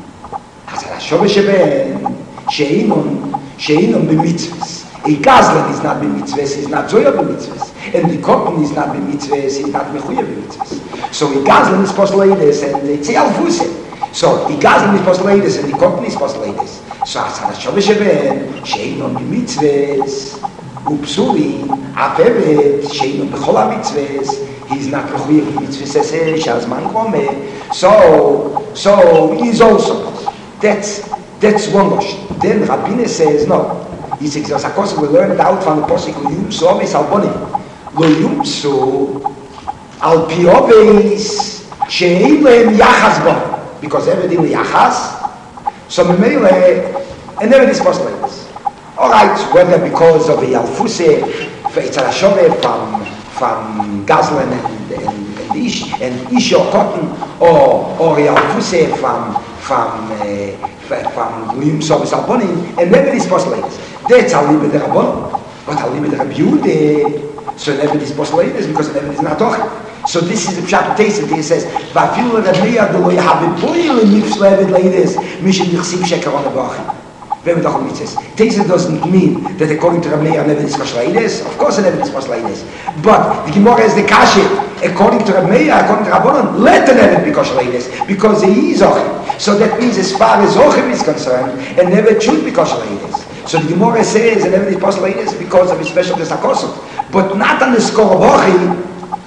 Tzarashove sheben, she'inon, she'inon b'mitzvahs. A Gazlan is not b'mitzvahs, he's not Zoya b'mitzvahs. And the Cotton is not b'mitzvahs, he's not Mechuya b'mitzvahs. So the Gazlan is posel eides and it's Alfuse. So the Gazlan is posel eides and the Cotton is posel eides. So Tzarashove sheben, she'inon b'mitzvahs, upsurin, afevet, she'inon b'chol ha-mitzvahs, he's not Mechuya b'mitzvahs, shazman kome. So, so he's also. That's, that's one Moshe. Then Rabbina says, no. He says, of course, we learn it out from the Posik, Lo yumsu oves al bonim. Lo yumsu al pi oves she'ein lehem yachas bo. Because everything is yachas. So memele, and everything is posel eides. All right, whether because of the Alfuse, Tzarashove from, from Gazlan and, and, and Ish, and Ish or Cotton, or, or Alfuse from, from, uh, from Lo yumsu oves al bonim, and everything is posel eides. That's how live the Rabbanon. But how live the Rabbi Yehuda. So never is posel eides because never is not Ochim. So this is the Pshat Teis. He says, "Va'afilu Rabbeya do lo yahav boil in mitzvah eides mishin yichsiv sheker on the bachim." Very doch mitzvahs. Teis doesn't mean that according to Rabbeya never is posel eides. Of course, never is posel eides. But the Gemara is the kashe. According to Rabbeya, according to Rabbanon, let the never be posel eides because he is Ochim. So that means as far as Ochim is concerned, and never should be posel eides. So the Gemara says that everything is posel eides because of his special desakosut, but not on the score of Ochi.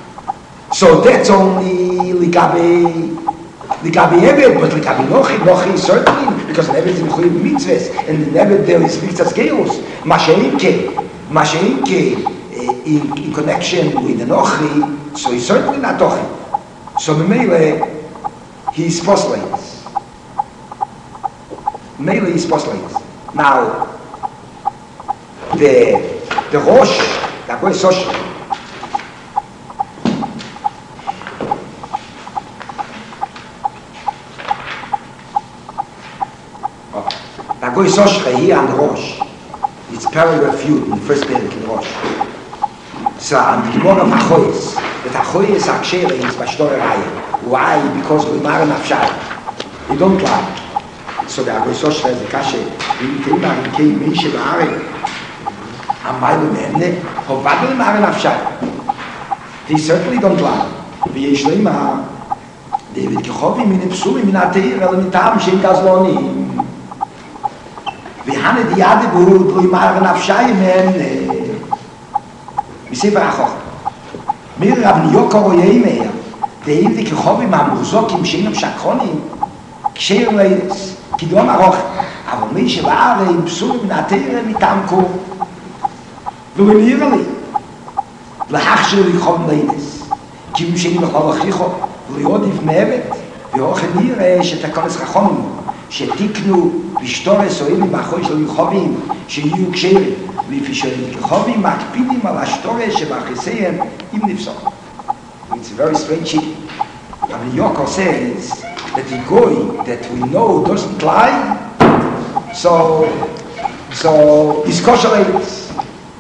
So that's only Likabe, Likabe Eved, but Likabe Nochi, Nochi certainly, because in everything is Mechuyev mitzvahs, and in every there is mitzvahs geus. Masheinke, Masheinke, in, in connection with the Nochi, so he's certainly not Ochi. So Memele, he's posel eides. Memele is posel eides. Now, the the Rosh, the Goy Sosh, the Goy Sosh here on the Rosh, it's paragraph few in the first paragraph in the Rosh. So on the Gemara of Achoyes, that Achoyes Akshere is Bashtor Raya. Why? Because we are nafshai. We don't lie. So the Goy Sosh has the kashe. We came out and came in Sheba'are. Amaylu Mehne, Hovadlu Mare Nafshai. They certainly don't lie. V'yesh leima, David Kechovi min Psuli min Ateir, el mitam shem Gazlonim. והנה דיאדי בו דלוי מאר נפשי מן מספר החוכמה. מיר רב ניוקו רואה מהר, דהים די כחובים המורזוקים שאינם שקרונים, כשאיר לידס, כדום ארוך, אבל מי שבאר עם פסול מן התאר מטעם קור. והוא נראה לי, להכשיר לכחוב לידס, כי הוא שני בכלל הכריחו, וליעודיף מעבד, ואוכל נראה שתקונס חכמים, שתיקנו לשתורס אוהלים באחוי של לכחובים, שיהיו כשרים, לפי שלכחובים מקפידים על השתורס שבאחיסיהם אם נפסוק. It's very strange cheating. Rabbi Yoko says that the goy that we know doesn't lie, so so he's kosher ladies.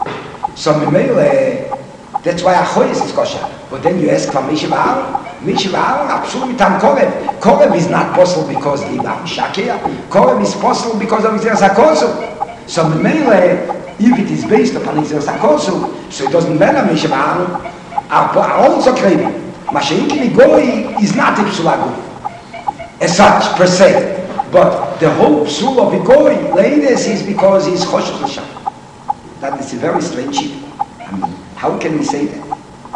So Memele, that's why Achoyes is kosher. But then you ask for Mishav Aaron. Mishav Aaron, absolutely tam Korev. Korev is not possible because the Ibam Shakir. Korev is possible because of Israel Sakosu. So Memele, if it is based upon Israel Sakosu, so it doesn't matter Mishav Aaron. are also craving. Mashiach Goy is not a psulagu as such per se, but the whole psul of the Goy, ladies, is because he's choshesh l'sham. That is a very strange shit. I mean, how can we say that?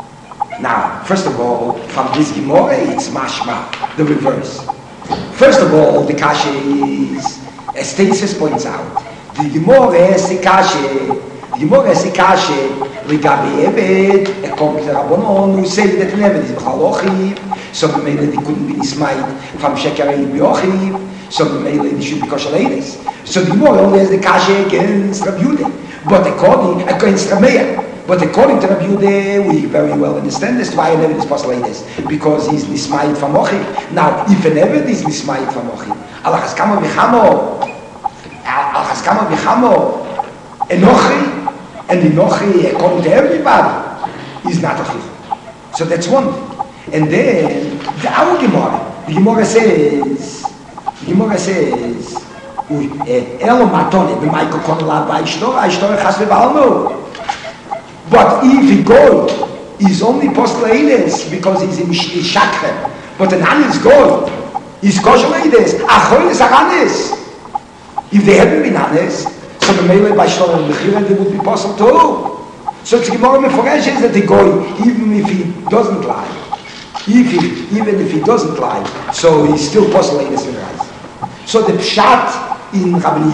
Now, first of all, from this Gemara, it's mashma, the reverse. First of all, the kasha is, as Tesis points out, the Gemara is the kasha. The Gemara is the kasha. Regarding Ebed, a company Rabbanon who say that Ebed is B'chalochiv, so the male they couldn't be dismayed from Shekarei B'yochiv, so the male they should be kosher ladies. So the Gemara only has the kasha against Rabbi Yehuda, but according against Rameya. But according to Rabbi Yehuda, we very well understand this why an Ebed is kosher ladies, because he's nismayed from Ochiv. Now, if an Ebed is nismayed from Ochiv, Allah has come v'chamo, Allah has come v'chamo, Enochi. And the Nochi, according to everybody, is not a chiyuv. So that's one thing. And then, the our Gemara, the Gemara says, the Gemara says, Elo matone, the Michael Konolad v'ayishtor, ayishtor chas v'balmo. But if he go, he's only post-leides because he's in Shakre. But an Anis go, he's kosher leides, achoy is aranes. If they haven't been Anis, so the Meile by Shlomo and Bechira, they would be possible too. So it's Gemara Meforesh is that the Goy, even if he doesn't lie, if he, even if he doesn't lie, so he's still possible in this rise. So the Pshat in Rabbi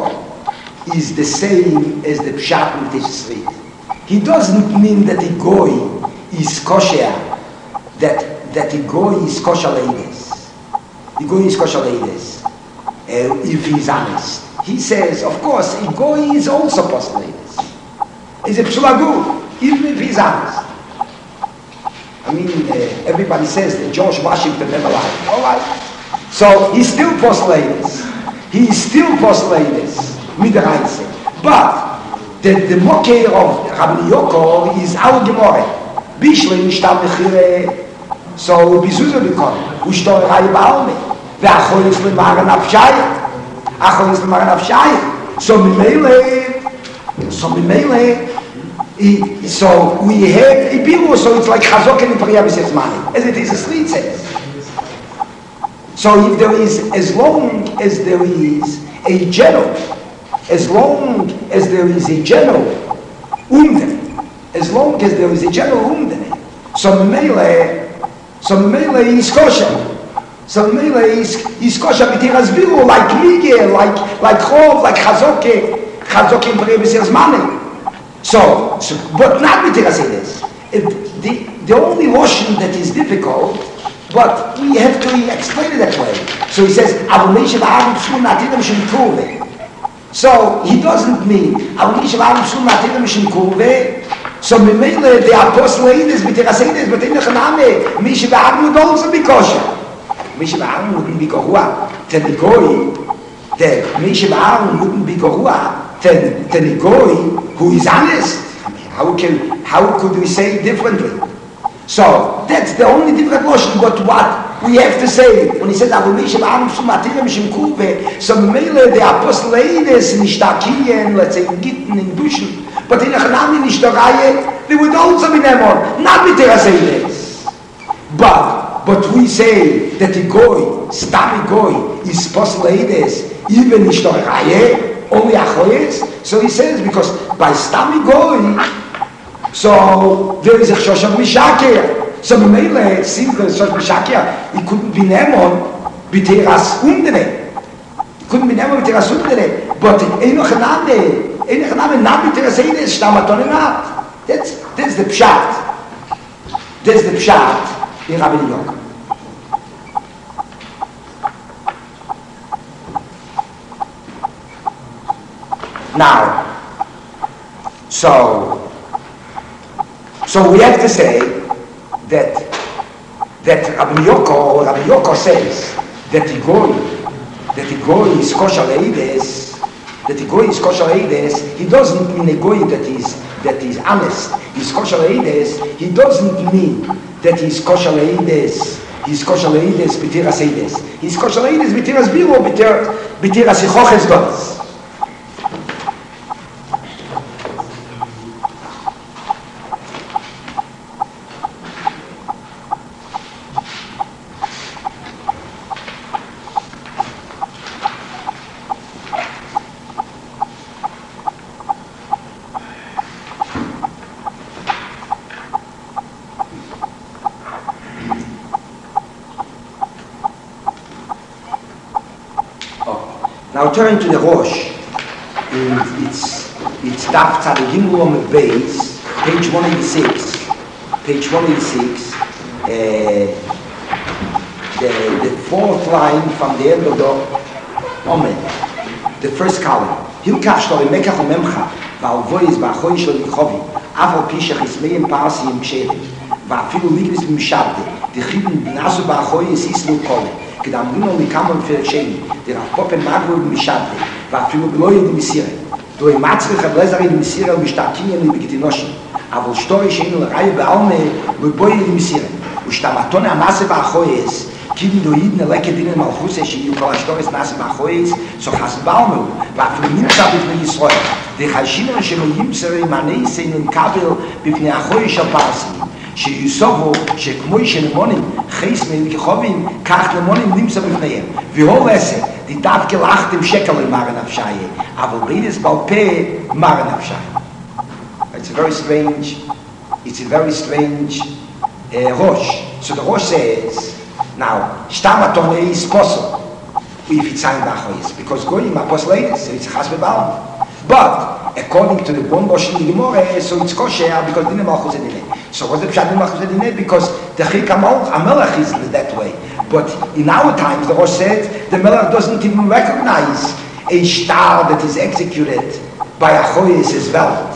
Yoko is the same as the Pshat in this street. He doesn't mean that the Goy is kosher, that, that the Goy is kosher ladies. The Goy is kosher ladies, uh, if he's honest. He says, of course, a Goy is also postulates. He's a psulagu, even if he's honest. I mean, uh, everybody says that George Washington never lied. All right. So he still postulates. He still postulates. Midaraise. But the, the mokeh of Rabbi Yoko is our Gemara. Bishle nishtar bechire. So bizuzo b'kon. Ushtor rai ba'alme. Ve'achol yislim ma'aran afshayat. Achol is the Maran of Shai. So Mimele, so Mimele, so we have a Biru, so it's like Chazok and Priya B'Sech Mani, as it is a street says. So if there is, as long as there is a general, as long as there is a general umden, as long as there is a general umden, so Mimele, so Mimele is kosher. So Mele is is kosher b'tiras biru like Miguel, like like Chov, like Chazoke, Chazoke in Perebeser's money. So, so, but not b'tiras edes. The the only lotion that is difficult, but we have to explain it that way. So he says, "Avonei she'va'arim psul natirim shemikuve." So he doesn't mean "Avonei she'va'arim psul natirim shemikuve." So Mele the apostle edes b'tiras edes, but in the Chaname, mi she'va'arim would also be kosher. Misha Aaron wouldn't be Gohua, then the Goy, then Misha Aaron wouldn't be Gohua, then, then the Goy who is honest. I mean, how can, how could we say it differently? So that's the only different notion, but what we have to say, when he says, Abu Misha Aaron Sumatirem Shimkuve, so Mele, the apostle ladies in Ishtakiyen, let's say in Gitten, in Dushen, but in Achanami, in Ishtoraye, they would also be Nemon, not be Teraseides. But But we say that the Goy, Stami Goy, is postulated even Ishtoraye. only Achoyes? So he says, because by Stami Goy, so there is a Shosh of Mishakia. So Mimele, it seems that Shosh Mishakia, he couldn't be Nemon, B'teras Undene. He couldn't be Nemon, B'teras Undene. But in Eino Chanade, Eino Chanade, not B'teras Eide, Shtamaton Erat. That's, that's the Pshat. That's the Pshat in Rabbi Yochanan. Now, so, so we have to say that that Rabbi Yoko, Rabbi Yoko says that the goy, that the goy is kosher leides, that the goy is kosher leides. He doesn't mean a goy that is that is honest. He's kosher leides. He doesn't mean that he's kosher leides. He's kosher leides b'tiras eides. He's kosher leides b'tiras biro b'tiras yichoches does. Now turn to the Rosh, and it's it's Daf Tzaddik Gimel base, page one eighty-six. Page one eighty-six, uh, the the fourth line from the end of the Omen, the first column. Hilkach shlo imekach umemcha, va'alvois ba'achoy shlo yichovi, afal pishach ismeim parasiyim kshevet, va'afilu lignis b'mishavde, dichibin b'nasu ba'achoy yisislu kole. כדאמרינו מכמה מפרק שני, דרך פופן מגרו במשאבתי, ואפילו בלוי דמסירה. דוי מצריך הבלזרי דמסירה ומשתעקים לי בגדינושי, אבל שטורי שאינו לראי בעלמה ובוי דמסירה. ושתמתון המסה באחויס, כי דויד נלקת דין מלכוסה שיהיו כל השטורס מסה באחויס, סוחס בעלמה, ואפילו נמצא בפני ישראל. דרך השינו שלו ימסרי מעני סינן קבל בפני אחויס של פרסים. שיוסובו שכמו שנמונים חייס מלכחובים כך למונים נמצא בפניהם והוא עשה דיטב כלחתם שקל למרן נפשי אבל בידס בלפה מרן נפשי. It's a very strange it's a very strange uh, Rosh. So the Rosh says now Shtam Atonei is possible if it's signed Achoyes because Goyim are postulated so it's a Chas Bebalam. But according to the one Rosh in the Gemara, so it's kosher because Dinah Malchus Edineh. So what's the Pshat Dinah Malchus Edineh? Because the Chik HaMelech is that way. But in our times, the Rosh said, the Melech doesn't even recognize a star that is executed by Achoyes as valid.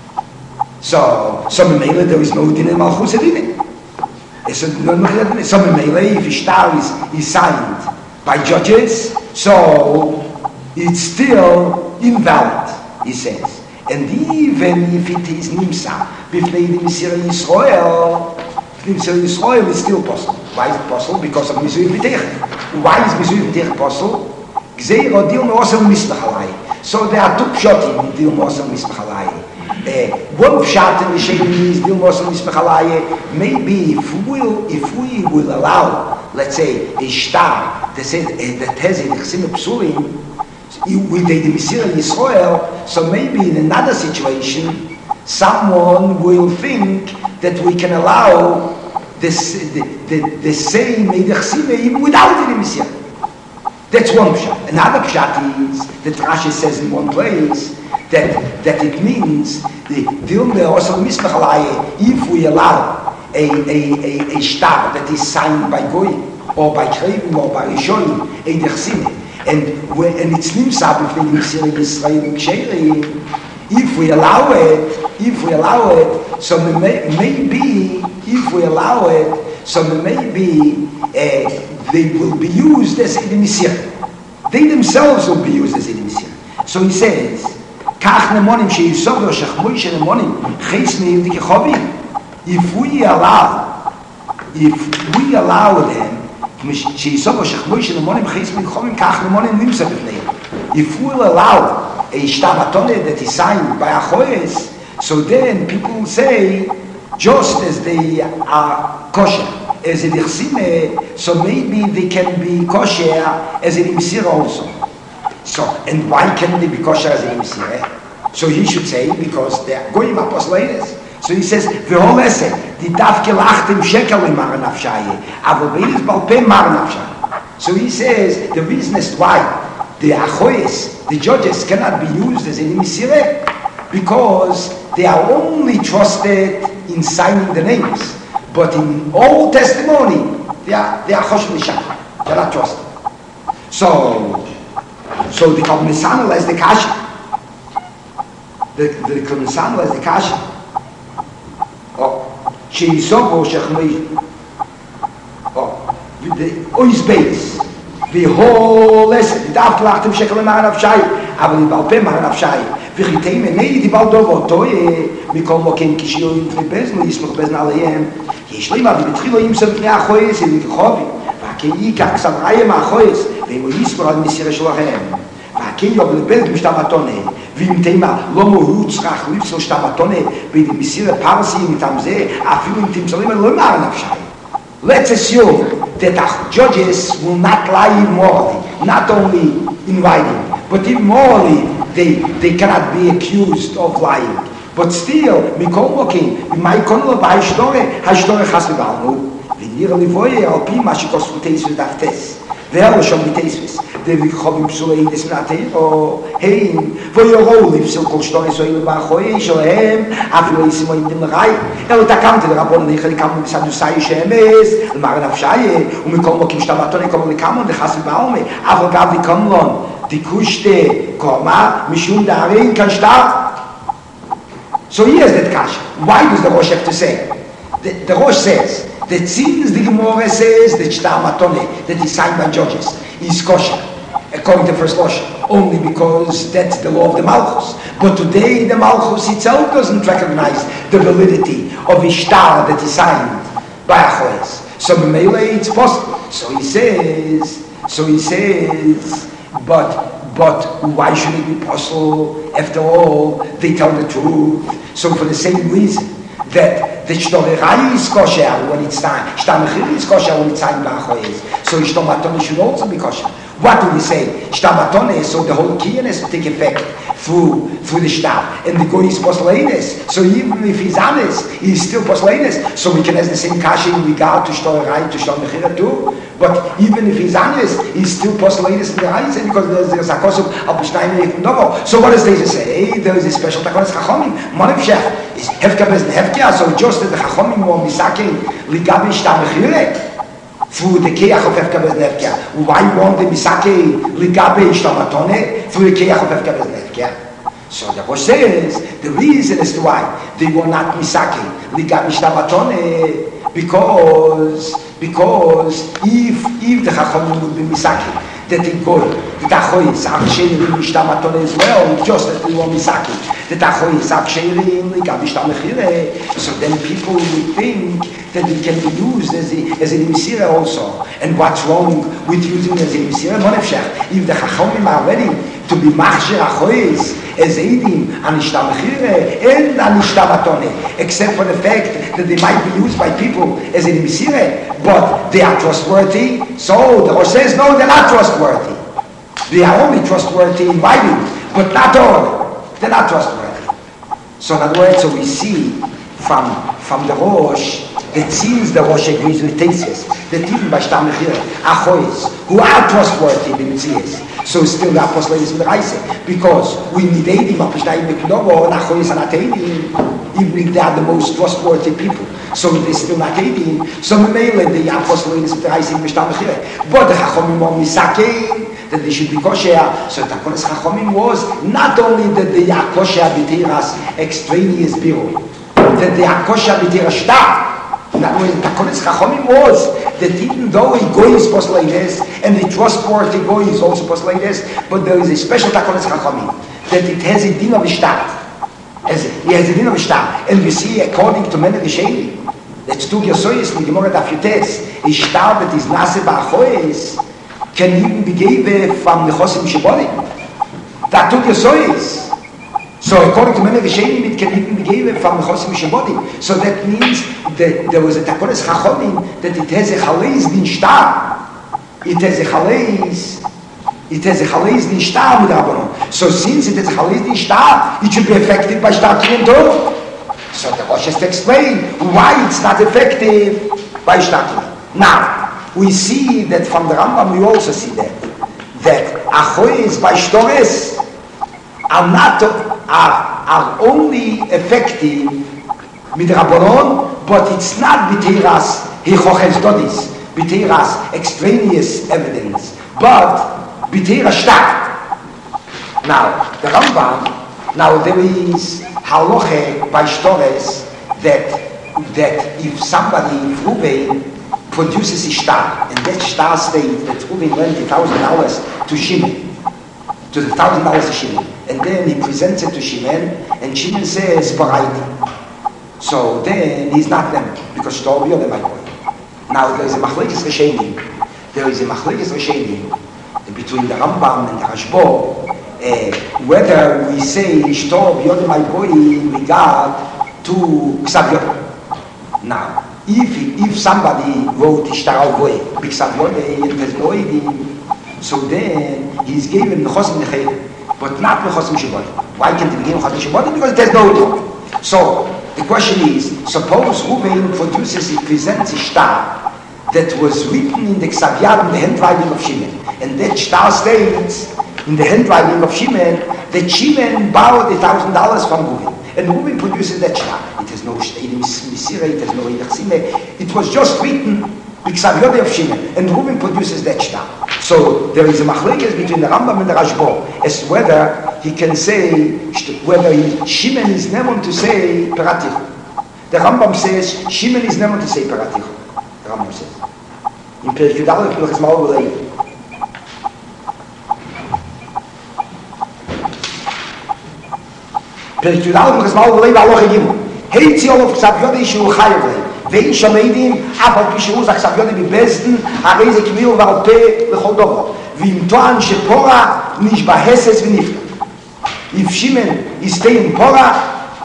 So, so Memele, there is no Dinah Malchus Edineh. So, so Memele, if a star is, is signed by judges, so it's still invalid. He says, and even if it is Nimsa, Bifnei Misira Yisrael, Misira Yisrael is still possible. Why is it possible? Because of Mizui V'tech. Why is Mizui V'tech possible? Gzeiro Dil Me'osel Misbechalai. So there are two pshatim in Dil Me'osel Misbechalai. One pshat in the Sheni is Dil Me'osel Misbechalai. Maybe if we will, if we will allow, let's say, a star that says that has a Nechsim Psulim, with the Misira Yisrael, so maybe in another situation, someone will think that we can allow this, the, the, the same Meidach even without the Misira. That's one pshat. Another pshat is that Rashi says in one place that that it means the Dilme also Misbechalai if we allow a a a, a star that is signed by Goy or by Krevim or by Rishonim, a Dechsime. And when and it's nimsa between Misira Yisrael and Ksheri, if we allow it, if we allow it, so may, maybe if we allow it, so maybe uh, they will be used as Edi Misira. They themselves will be used as Edi Misira. So he says, Kach nemonim sheyisover shechmoy shenemonim ches meivdi kechovim. If we allow, if we allow them. If we will allow a shtamatone that is signed by Achoyes, so then people will say, just as they are kosher as a Dichsime, so maybe they can be kosher as a Misira also. So, and why can't they be kosher as a Messiah? So he should say, because they're goyim apostolates. So he says, v'hol ese, di davke lachtem shekel in mar nafshaye, aval beilis balpe mar nafshaye. So he says, the reason is why the achoyes, the judges, cannot be used as an Messiah, because they are only trusted in signing the names. But in all testimony, they are they are choshev l'sham. They are not trusted. So, so the Kalmisanel as the kasha. The the Kalmisanel as the kasha. Oh, she sobo shechmei. Oh, the ois base. The whole lesson. The after lachtem shekel ma'anav shay. Aval balpe ma'anav shay. V'chitei menei di baldovo toye. Mikol moken kishio in tribezno yismach bezna alehem. Yishleima v'betchilo yimsem pnei achoyes v'likchovi. V'akei yikach savrayim achoyes. V'imo yismor al misire shalachem. V'akei yob lebel b'mishtamatone. V'im teima lo mohu tzrach lipsel shtamatone. V'im misire parsi mitam ze. Afilu im tim salim lo ma'anav shay. Let's assume that judges will not lie morally, not only in writing, but even morally they, they cannot be accused of lying. But still, mikol mokin, b'may konlo b'hashdore, hashdore chas v'balnu, v'nir livoye al pi ma shekosfu teisves daftes, v'elo shom b'teisves, v'vikhovim psulei des mnateo, hein, v'yoro lipsul kol shtore soile b'achoye shalehem, afilu isimo in dem rai, elo takamte l'rabon nechel kamu b'sadusai shemes, l'mar nafshaye, umikol mokin shtamatone kol l'kamon v'chas v'balme, aval gav v'kamlon, dikushte koma, mishum da'arein kan shtar. So here's that kasha. Why does the Rosh have to say? The, the Rosh says that since the Gemara says that shtar matone, that is signed by judges, is kosher, according to first Rosh, only because that's the law of the Malchus. But today the Malchus itself doesn't recognize the validity of a shtar that is signed by Achoyes. So B'meilei it's possible. So he says, so he says, but But why should it be possible? After all, they tell the truth. So for the same reason that the shtorerai is kosher when it's time, shtamachir is kosher when it's time b'achoyes. So shtomatone should also be kosher. What do we say? Shtamatone, so the whole kiyan has to take effect through through the shtar. And the goy is posleides. So even if he's honest, he's still posleides. So we can have the same kasha in regard to shtorerai, to shtamachir too. But even if he's honest, he's still posleides in the eyes, because there's, there's a kosov al b'shnayim novo. So what does they say? There is a special takonis chachomim. Monev shech is hefka bezn hefka. So just as the chachomim were misaking ligabi shtamachire through the keach of hefka bezn hefka. Why won't they misake ligabi shtamatone through the keach of hefka bezn hefka? So the Rosh says the reason as to why they were not misake ligabi shtamatone, because because if if the chachomim would be misake that they go the tachoyis aksherim mishtamatone as well, just as they were misake the tachoyis aksherim ligabi shtamachire, so then people would think that it can be used as a as a misira also. And what's wrong with using it as a misira? Monefshach, if the chachomim are ready to be machshir achoyis as eidim an ishtamachire and an ishtamatone, except for the fact that they might be used by people as a misira, but they are trustworthy. So the Rosh says no, they're not trustworthy. They are only trustworthy in writing, but not all. They're not trustworthy. So in other words, so we see from from the Rosh that seems the Rosh agrees with Tesis that even by Shtamachir, Achoyes, who are trustworthy in Mitzias, so still the Apostle is Meraise, because we need Eidim, Apostayim Meknovo, and Achoyes are not Eidim, even if they are the most trustworthy people. So they're still not Eidim. So Memele, the Apostle is Meraise in Shtamachir. But the Chachomim are Misakeh, that they should be kosher. So the Takonis Chachomim was not only that they are kosher b'tiras extraneous biro, that they are kosher b'tiras shtar. That way, the Takonis Chachomim was that even though a goy is supposed like this, and the trustworthy goy is also supposed like this, but there is a special Takonis Chachomim that it has a din of shtar. As it has a din of shtar, and we see according to many Rishonim, that's two Yosoyes in Gemara Daf Yotes, a shtar that is nase ba'achoyes can even be given from the Chosim Shebolim. That two Yosoyes. So according to many Rishonim, it can even be given from the Chosim Shebodim. So that means that there was a Takonis Chachomim that it has a Chaleis din shtar. It has a Chaleis, it has a Chalizdi Shtar with Rabbanon. So since it has a Chalizdi Shtar, it should be effective by Shtar and Tov. So the Rosh has to explain why it's not effective by Shtar. Now, we see that from the Rambam, we also see that, that Achoyes by Shtores are not, are, are only effective with Rabbanon, but it's not B'teiras Hichoches Dodis, B'teiras extraneous evidence, but B'teiras Shtar. Now, the Rambam, now there is halacha by Shtores that, that if somebody, if Ruben, produces a shtar, and that shtar states that Ruben lent a thousand dollars to Shimon, to the thousand dollars to Shimon, and then he presents it to Shimon, and Shimon says, Baraiti. So then he's not them, because shtar will be my boy. Now there is a machlekes Rishonim, there is a machlekes Rishonim between the Rambam and the Rashbo, uh, whether we say shtar will be my boy in regard to Ksav Yodeh. Now, If, if somebody wrote Ishtar al-Goy, B'Ksav Yodeh, and there's no Eidim, so then he's given Mechosim Nechel, but not Mechosim Shibodi. Why can't he be given Mechosim Shibodi? Because there's no Eidim. So, the question is, suppose Ruben produces, he presents Ishtar that was written in the Ksav Yad, in the handwriting of Shimon, and that Ishtar states, in the handwriting of Shimon, that Shimon borrowed a thousand dollars from Ruben. And Ruben produces that shtar. It has no misira, it has no idachsime. It was just written B'Ksav Yodeh of Shimon, and Ruben produces that shtar. So there is a machlekes between the Rambam and the Rashbo as to whether he can say, whether he, Shimon is never to say Peratichu. The Rambam says Shimon is never to say Peratichu. The Rambam says. In Perek Yud Aleph, Hilchos Ma'or V'Leil. פרק י"א מחזמר ולאי והלוך הגימו היצי עולו כסף יודי שהוא חי ולאי ואין שם עדים אף על פי שהוא זה כסף יודי בבזדן הרי זה כמיר ועל פה לכל דובו ואם טוען שפורה נשבע הסס ונפלא if Shimon is staying pora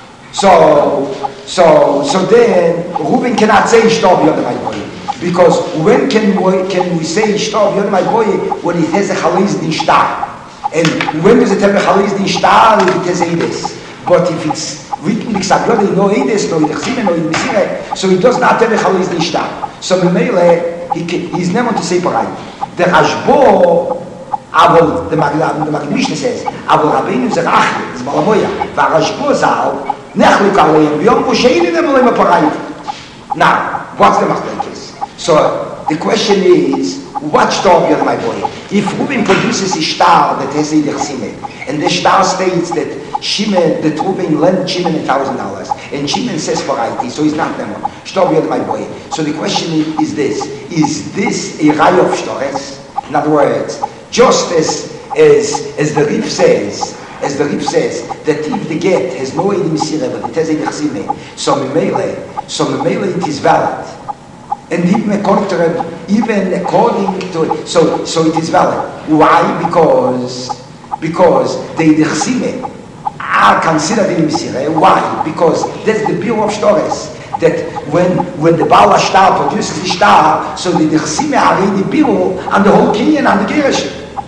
so so so then Reuben cannot say Shtor Yodeh my boy because when can we, can we say Shtor Yodeh my boy when it has a Chaliz Din Shtar and when does it have a Chaliz Din Shtar if it has a this but if it's written B'Ksav Yodeh, no Eides, no Idachsime, no Idmisire, so it does not have a Chaliz Din Shtar. So Memele, he he's never to say Parai. The Rashbo, Avol, the Maggid Mishneh says, Avol Rabbeinu Zer Achli, it's Balamoya, והרשב"א ז"ל, נחלוק עליהם, ביום פה שאין להם עליהם הפרעית. Now, what's the machlekes? So, the question is, what shtar Yodeh my boy? If Reuben produces a shtar that has a Idachsime, and the shtar states that Shimon, that Reuben lent Shimon a thousand dollars, and Shimon says variety, so he's not them. Shtar Yodeh my boy. So the question is this: is this a ray of shtores? In other words, just as as as the Rif says, as the Rif says that if the get has no edim sire, but it has a nechsime, so memele, so memele it is valid. And even according to even according to so so it is valid. Why? Because because the nechsime are considered in Misireh. Why? Because that's the pure of Shtores. That when when the Baal HaShtar produces the Shtar, so the Nechsime are in the pure and the whole Kinyan and the Gerish.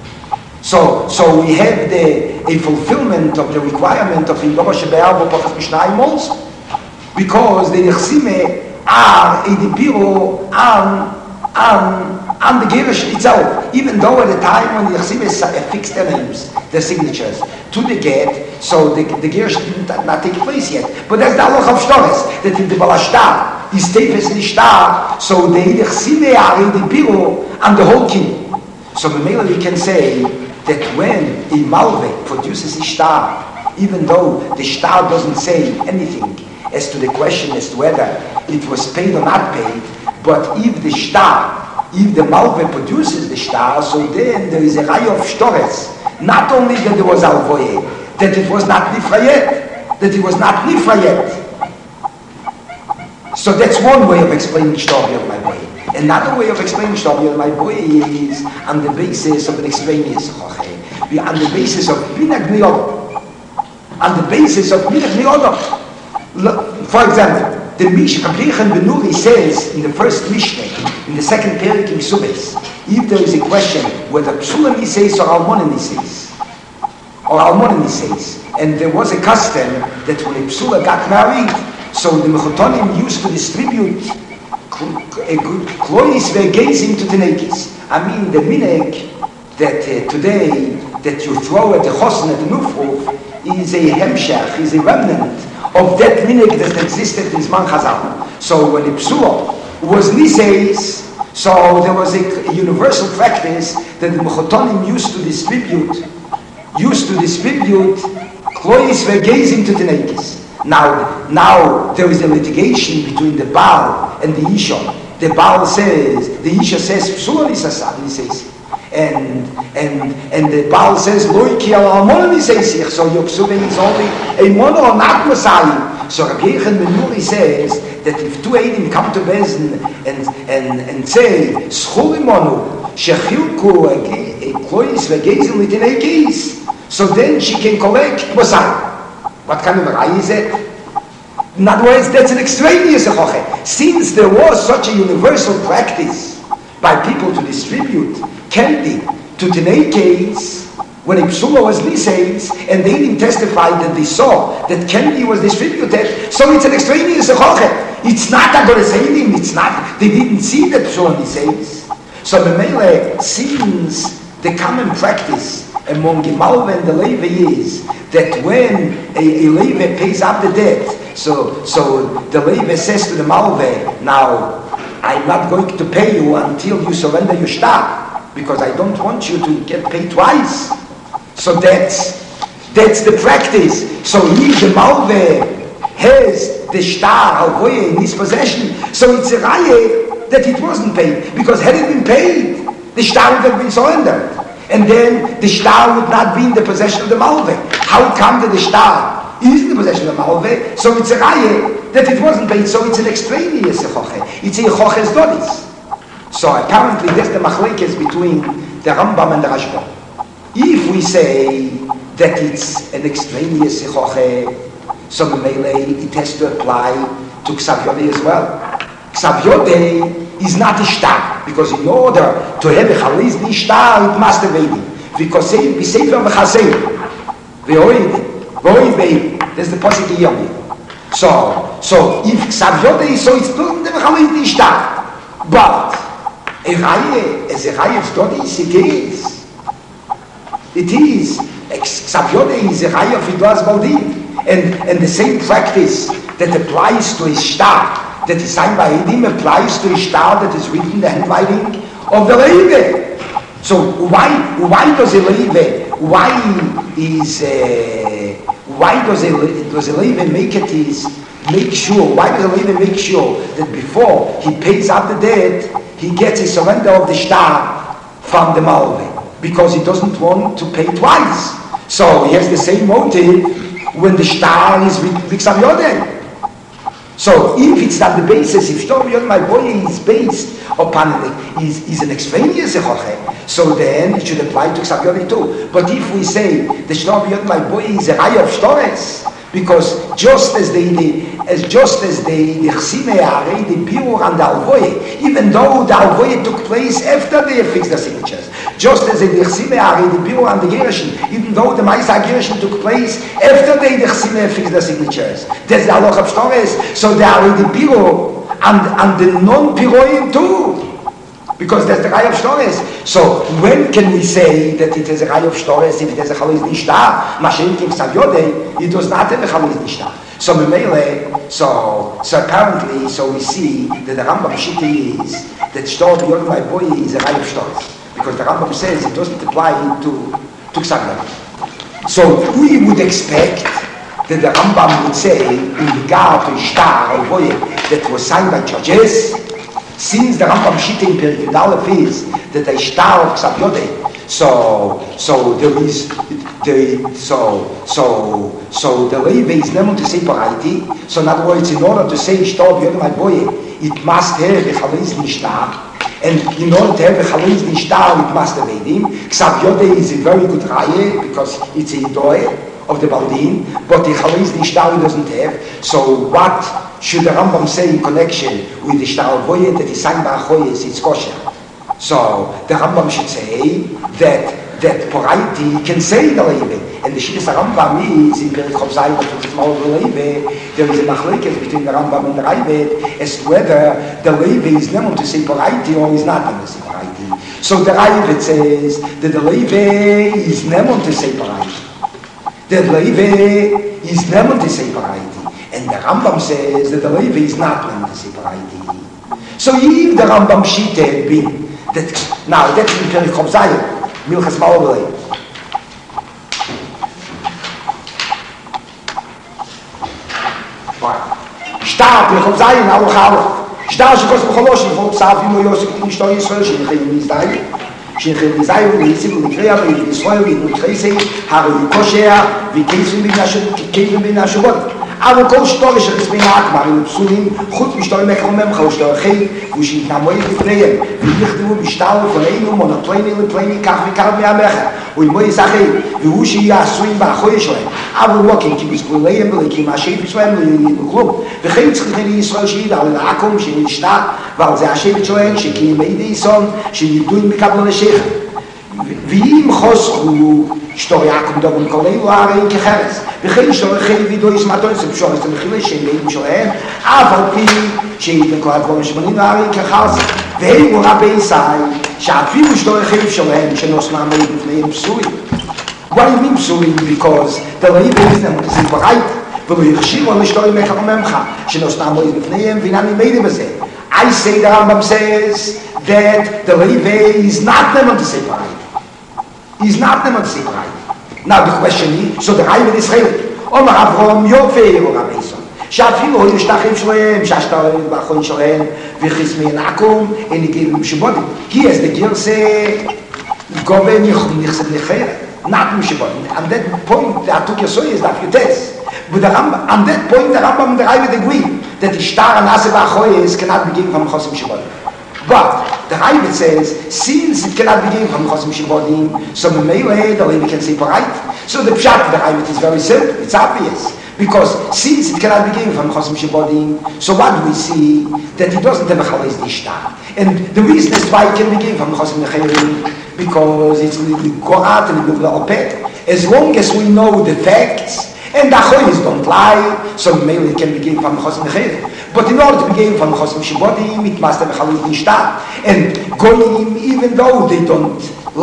So so we have the a fulfillment of the requirement of in Gova Shebe'ar B'Pochas Mishnayim also. Because the Nechsime are in the pure and and and the Gerish itself, even though at the time when the Nechsime fixed their names, their signatures, to the get, so the, the Gerish did not, not take place yet. But that's the halach of Shtores, that if the Baal HaShtar is tefes in the Shtar, so the Nechsime are in the Piro and the whole king. So Memela we can say that when a Malve produces a Shtar, even though the Shtar doesn't say anything as to the question as to whether it was paid or not paid, but if the Shtar, if the Malve produces the Shtar, so then there is a ray of Shtores. Not only that there was Alvoye, that it was not Nifrayet, that it was not Nifrayet. So that's one way of explaining Shtar Yodeh my boy. Another way of explaining Shtar Yodeh my boy is on the basis of an extraneous Choche, on the basis of Minag Niyodot. On the basis of Minag Niyodot. For example, the Mishnah, Rabbi Yochanan ben Nuri says in the first Mishnah, in the second Perek in Subes, if there is a question whether Psula Niseis or Almona Niseis, or Almona Niseis, and there was a custom that when a Psula got married, so the Mechotonim used to distribute Klois Vegezim to Tenekis. I mean, the Minhag that uh, today, that you throw at the Chosn, at the Nufruf, is a Hemshach, is a remnant of that Minhag that existed in Zman Chazal. So when the Psula was Niseis, so there was a, a universal practice that the Mechotonim used to distribute, used to distribute Klois Vegezim to Tenekis. Now, now there is a litigation between the Baal and the Isha. The Baal says, the Isha says, Psula Niseis, and and and the Baal says, Loi ki al Almona Niseis. So your Psula is only a mono or not Messiah. So Rabbi Yochanan ben Nuri says that if two Eidim come to Bezdin and and and say, Schuli monu shechilku a klois vegezim litinekis, so then she can collect Messiah. What kind of a rai is it? In other words, that's an extraneous echoche. Since there was such a universal practice by people to distribute candy to Tenekes, when a Psula was Niseis, and they didn't testify that they saw that candy was distributed, so it's an extraneous echoche. It's not Agoresedim, it's not, they didn't see that Psula Niseis. So the Mele, since the common practice among the Malva and the Leve is that when a, a Leve pays up the debt, so so the Leve says to the Malva, now I'm not going to pay you until you surrender your shtar, because I don't want you to get paid twice. So that's that's the practice. So if the Malva has the shtar Alvoye in his possession, so it's a raye that it wasn't paid, because had it been paid, the shtar would have been surrendered. And then the shtar would not be in the possession of the Malve. How come that the shtar is in the possession of the Malve? So it's a raye that it wasn't paid, so it's an extraneous echoche. It's a echoches dodis. So apparently there's the machlekes between the Rambam and the Rashba. If we say that it's an extraneous echoche, so Memele, it has to apply to Ksav Yodei as well. Ksav Yodei is not a shtar, because in order to have a chaliz the shtar, it must have a because we say from the chasei, we oid, we oid baby. That's the pasuk in So, so if Ksav Yodei, so it's not the chaliz the shtar, but a raye, as a raye of Dodis, it is, it is. Ksav Yodei is a raye of Idoas Baldim, and and the same practice that applies to a shtar that is signed by Edim applies to a shtar that is written in the handwriting of the Leve. So why why does a Leve, why is uh, why does a does a Leve make it is make sure why does a Leve make sure that before he pays out the debt he gets a surrender of the shtar from the Malve, because he doesn't want to pay twice. So he has the same motive when the shtar is with Ksav Yodei. So if it's not the basis, if Shtar B'Yod my boy is based upon it, is, is an extraneous echoche, so then it should apply to Ksav Yodei too. But if we say the Shtar B'Yod my boy is a ray of Shtores, because just as the, the as just as the the Chsime Arei, the Birur and the Alvoye, even though the Alvoye took place after they fixed the signatures, just as the Chsime Arei, the Birur and the Gerushin, even though the Ma'aseh Gerushin took place after they the Chsime fixed the signatures, that's the Halacha of Shtores. So they are the Birur and and the non-Piroim too, because that's the Ray of Shtores. So when can we say that it is a Ray of Shtores if it has a Chaliz Nishtar? Mashen Kim Ksav Yodei, it does not have a Chaliz Nishtar. So Memele, so so apparently, so we see that the Rambam Shita is that Shtar B'Yod my boy is a Ray of Shtores, because the Rambam says it doesn't apply to to Ksav Yodei. So we would expect that the Rambam would say in regard to Shtar or boy that was signed by judges. Since the Rambam Shita in Perek Aleph is that a shtar of Ksav Yodei, so so there is the so so so the Leve is never to say parity. So in other words, in order to say shtar of Yodei my boy, it must have a chaliz nishtar, and in order to have a chaliz nishtar, it must have edim. Ksav Yodei is a very good raye because it's a yidoy of the Baldin, but the Chaliz the Shtar doesn't have. So what should the Rambam say in connection with the Shtar Voyet that is sang by Achoyes, it's kosher? So the Rambam should say that that Poraiti can say the Leve. And the Shittas Rambam is in Perik Chav Zayin of the small Leve. There is a machlekes between the Rambam and the Raivet as to whether the Leve is never to say Poraiti or is not to say Poraiti. So the Raivet says that the Leve is never to say Poraiti. The Leve is never to say Poraiti. And the Rambam says that the Leve is not never to say Poraiti. So if the Rambam Shita had been that, now that's in Perik Chav Zayin. Milchas Malabelei. Shtar, Milchas Zayin, Aruch Aleph. Shtar shekos b'cholosh, yivol psav, yimo yosef, yitim shtor Yisrael, shenichem mizdai, shenichem mizdai, v'yisim, v'nikreya, v'yitim Yisrael, v'yitim Yisrael, haro yikoshea, v'yikeivim bin Ashubot. אבל כל שטורי של עצמי האקבר הם פסולים, חוץ משטורי מקרום ממך ושטורי חי, ושהתנמוי לפניהם, ויכתבו בשטר לפנינו, מונטרני לפני כך וכך מהמך, ולמוי ישחי, והוא שיהיה עשויים באחוי שלהם, אבל לא כן, כי בסגוליהם ולקים השבט שלהם לא יהיו כלום, וכן צריכים לישראל שידע על העקום שנשתה, ועל זה השבט שלהם, שקים מידי יסון, שידעו מקבל לשך, ואם חוסכו שטורי עקום דוגם כולנו הרי כחרס, וכן שורחי וידו ישמעתו יצא בשורס המחילה שהם באים שלהם, אבל פי שיתן כל הדברים שבנינו הרי כחרס, והם הוא רבי ישי, שאפילו שטורכי שלהם שנוס מעמד בפניהם פסולים. What do you mean psuli? Because the Levi is them to say right, ולא יכשירו לשטורי מקרום ממך, שנוס מעמד בפניהם, ואינני מידי בזה. I say the Rambam says that the Levi is not them to say right. He's not them to say right. Now the question is, so the Raivet is Israel. Omer Avrom Yofei or Rabbeison. שאפילו היו שטחים שלהם, שהשטחים באחרון שלהם, וחיסמי נעקום, אין נגיל משבודים. He has the גרסה, גובה נכסת לחיר, not משבודים. On that point, the Atuk Yosoi is that you test. But the Rambam, on that point, the Rambam and the Raivet agree that the Shtar and Ase Ba'achoyes cannot be given from Chosim Shebodim. But the Raivet says, since it cannot be given from Chosim Shebodim, so the Meileh, the Levi can say Parait. So the Pshat of the Raivet is very simple, it's obvious. Because since it cannot be given from Chosim Shebodim, so what do we see? That it doesn't have a Chalez Dishtar. And the reason is why it can be given from Chosim Necherim, because it's go out and the Opet. As long as we know the facts, and the Achoyes don't lie, so maybe it can be given from Chosim Necherim. But in order to be given from Chosim Shebodim, it must have a Chalez Dishtar. And Goyim, even though they don't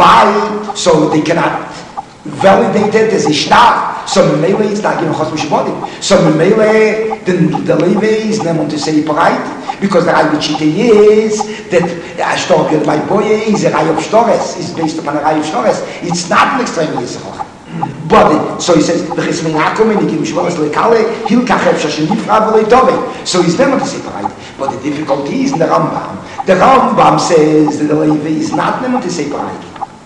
lie, so they cannot validate it as a Shtar. So Memele is not given Chosim Shebodim. So Memele, then the Levi is not to say Parait, because the Raivet Shita is that Ashtor Yod by Boye is a Rai of Shtores, is based upon a Rai of Shtores. It's not an extreme Yisroch. But, so he says, V'chesmei Nakom, and he gives Shvoras Lekale, Hilkach Efshar Shenifra V'lei Tove. So he's never to say Parait. But the difficulty is in the Rambam. The Rambam says that the Levi is not never to say Parait.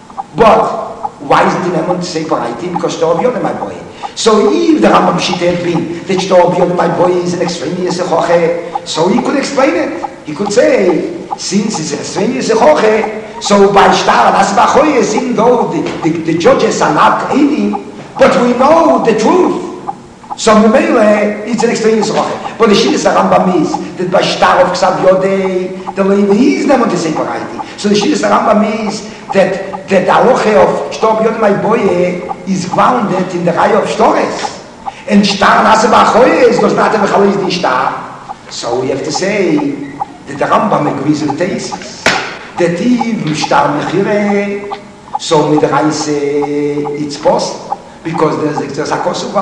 But, why isn't he never to say Parait? Because Shtor Yod my boy. So if the Rambam Shita had been that Shtor Yod my boy is an extreme Yisroch, so he could explain it. He could say, since it's an extreme Yisroch, so by Shtar and Ase Ba'achoyes, even though the, the, the judges are not aiding, but we know the truth. So Memele, it's an extreme Yisroch. But the Shittas Rambam is that by Shtar of Ksav Yodei, the Levi is never to say Parait. So the Shittas Rambam is that that the Aloche of Shtor Yod my boy is grounded in the Rai of Shtores. And Shtar and Ase Ba'achoyes does not have a Chalez Dishtar. So we have to say that the Rambam agrees with the thesis. That if Shtar Mechire, so with the Reise it's possible. Because there's, there's a Kosovo,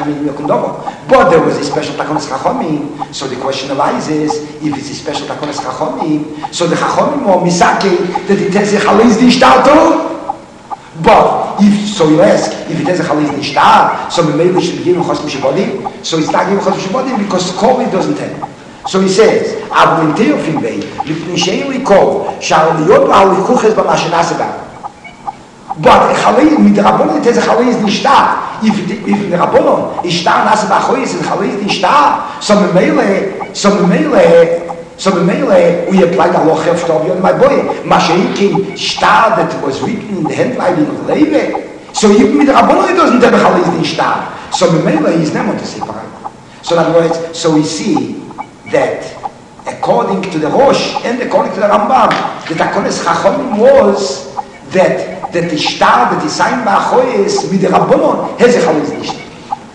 but there was a special Takonis Chachomim. So the question arises, if it's a special Takonis Chachomim, so the Chachomim or Misake, that it has a Chalez Dishtar too. But if, so you ask, if it has a Chalez Dishtar, so maybe should be given Chosim Shebodim. So it's not given Chosim Shebodim because Kol it doesn't have. So he says, אבל אינטרפים בי, לפני שאין לי קול, שהעליות והליקוח יש במה שנעשה בה. But Chalez, מדרבנון it has a Chalez Nishtar. If, if the Rabbanon is Shtar Nasa Ba'achoyes and Chalez Nishtar, so Memele, so Memele, so Memele, we apply the Aloche of Shtor Yod my boy. Mashaikin Shtar that was written in the handwriting of Levi. So even with the Rabbanon, he doesn't have a Chalitz in Shtar. So Memela is never to separate. So in other words, so we see that according to the Rosh and according to the Rambam, the Takones Chachomim was that that the Shtar that is signed by Achoyes with the Rabbanon has a Chalitz in Shtar.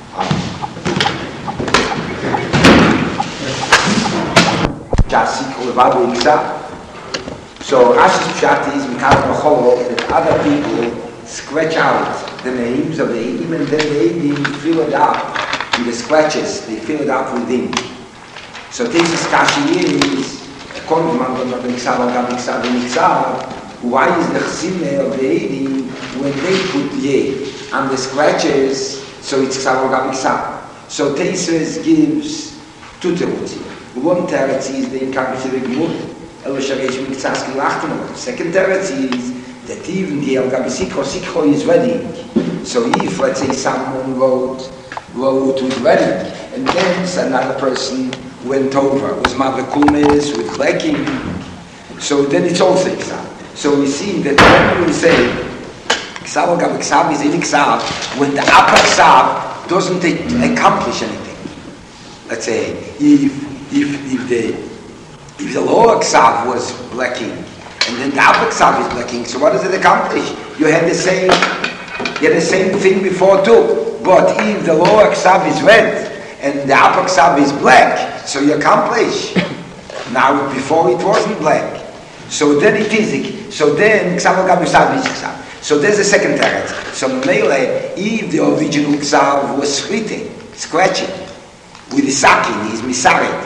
So Rashi's Pshat is Mikal B'chol that other people scratch out the names of the Eidim and then the Eidim fill it up with the scratches, they fill it up within. So this is Kashi is according to Mangon of the Miksav, Agam Miksav, and Miksav, why is the Chsime of the Eidim when they put Ye on the scratches, so it's Ksav, Agam Miksav. So Teisres gives two terutzim. One teretz is the Inkambishe Gemur, El Sharesh Miksaski Lachtenot. Second teretz is that even the El Gabisikho Sikho is wedding. So if, let's say, someone wrote, wrote with wedding, and then another person went over, was Mavekumes with blacking, so then it's also Iksav. So we see that when we say Ksav El Gabiksav is in Iksav, when the upper Ksav doesn't accomplish anything. Let's say, if If, if the if the lower ksav was blacking and then the upper ksav is blacking, so what does it accomplish? You had the same you had the same thing before too. But if the lower ksav is red and the upper ksav is black, so you accomplish. Now before it wasn't black. So then it is so then ksav al gabi ksav is ksav. So there's a second teretz. So melee, if the original ksav was scratching, scratching with the sakin, he's misaret.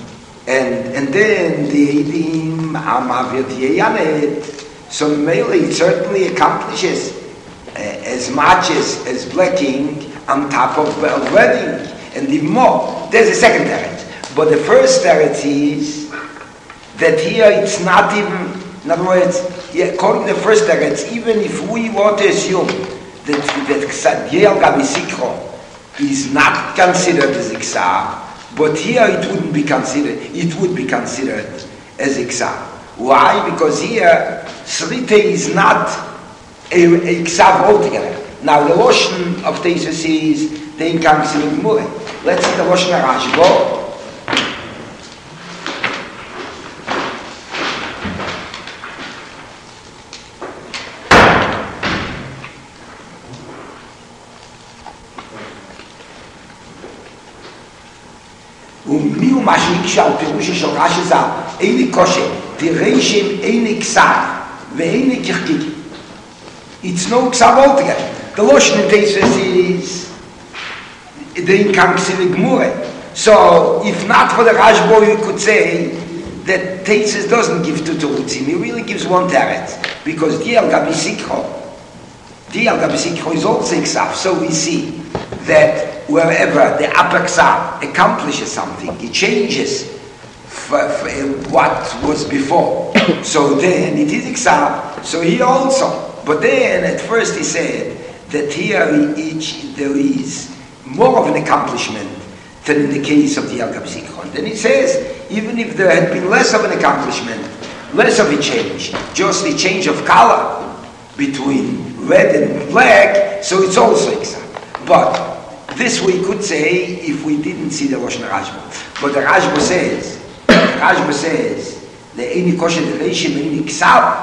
And and then the Eidim Amavir Yanet, so mainly it certainly accomplishes uh, as much as, as blacking on top of uh, wedding, and even more. There's a second teretz. But the first teretz is that here it's not even, in other words, yeah, according to the first teretz, even if we want to assume that that Ksadiel Gabisikro is not considered as Iksav, but here it wouldn't be considered, it would be considered as Iksav. Why? Because here, Srite is not a, a Iksav altogether. Now the Loshen of Tesis is the Inkambishe Gemur. Let's see the Loshen Rashi. Go. ומיהו מה שנקשה על פירוש של רש"י ז"ל, איני קושי, תרשם איני כסף ואיני כחקיק. It's no כסף altogether. The Loshen in Tesis is the Inkambishe Gemur. So, if not for the Rashbo, you could say that Tesis doesn't give two terutzim, he really gives one teretz, because the El Gabisikho, the El Gabisikho is also ksav. So we see that wherever the upper ksav accomplishes something, it changes for, for what was before. So then it is ksav. So here also. But then at first he said that here each there is more of an accomplishment than in the case of the El Gabisikho. And then he says, even if there had been less of an accomplishment, less of a change, just a change of color between red and black, so it's also ksav. But this we could say if we didn't see the Loshen Rashba. But the Rashba says, the Rashba says, the Eini Kosher Dereshim Eini Ksav.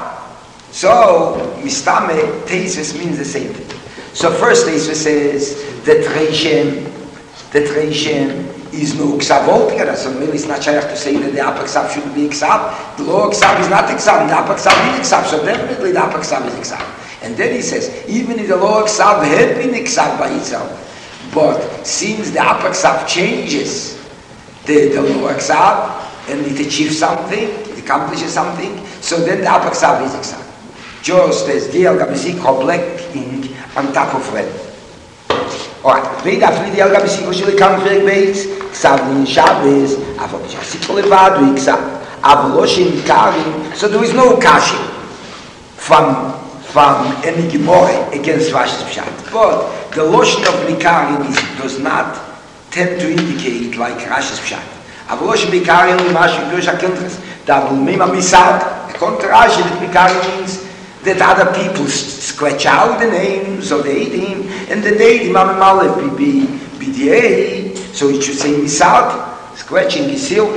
So, Mistame, Teisves means the same thing. So first Teisves says that Reshem, that Reshem is no Ksav altogether. So maybe it's not shaykh to say that the upper Ksav should be Ksav. The lower Ksav is not Ksav, and the upper Ksav is Ksav. So definitely the upper Ksav is Ksav. And then he says, even if the lower Ksav had been Ksav by itself, but since the upper ksav changes the, the lower ksav and it achieves something, it accomplishes something, so then the upper ksav is ksav. Just as the El Gabisikho blacking on top of red. Alright, wait after the El Gabisikho shall come for a base, ksav in Shabbos, after the Shabbos levad we ksav, avoloshim karim, so there is no kashi from from any Gemara against Rashi's Pshat. But the Loshen of Nikarin does not tend to indicate like Rashi's Pshat. Aber Loshen Nikarin is Mashi Pirush HaKintres. Da Vulmima Misad, according to Rashi, that Nikarin means that other people scratch out the names of the Eidim, and the Eidim are Malef be be the A, so it should say Misad, scratching is sealed.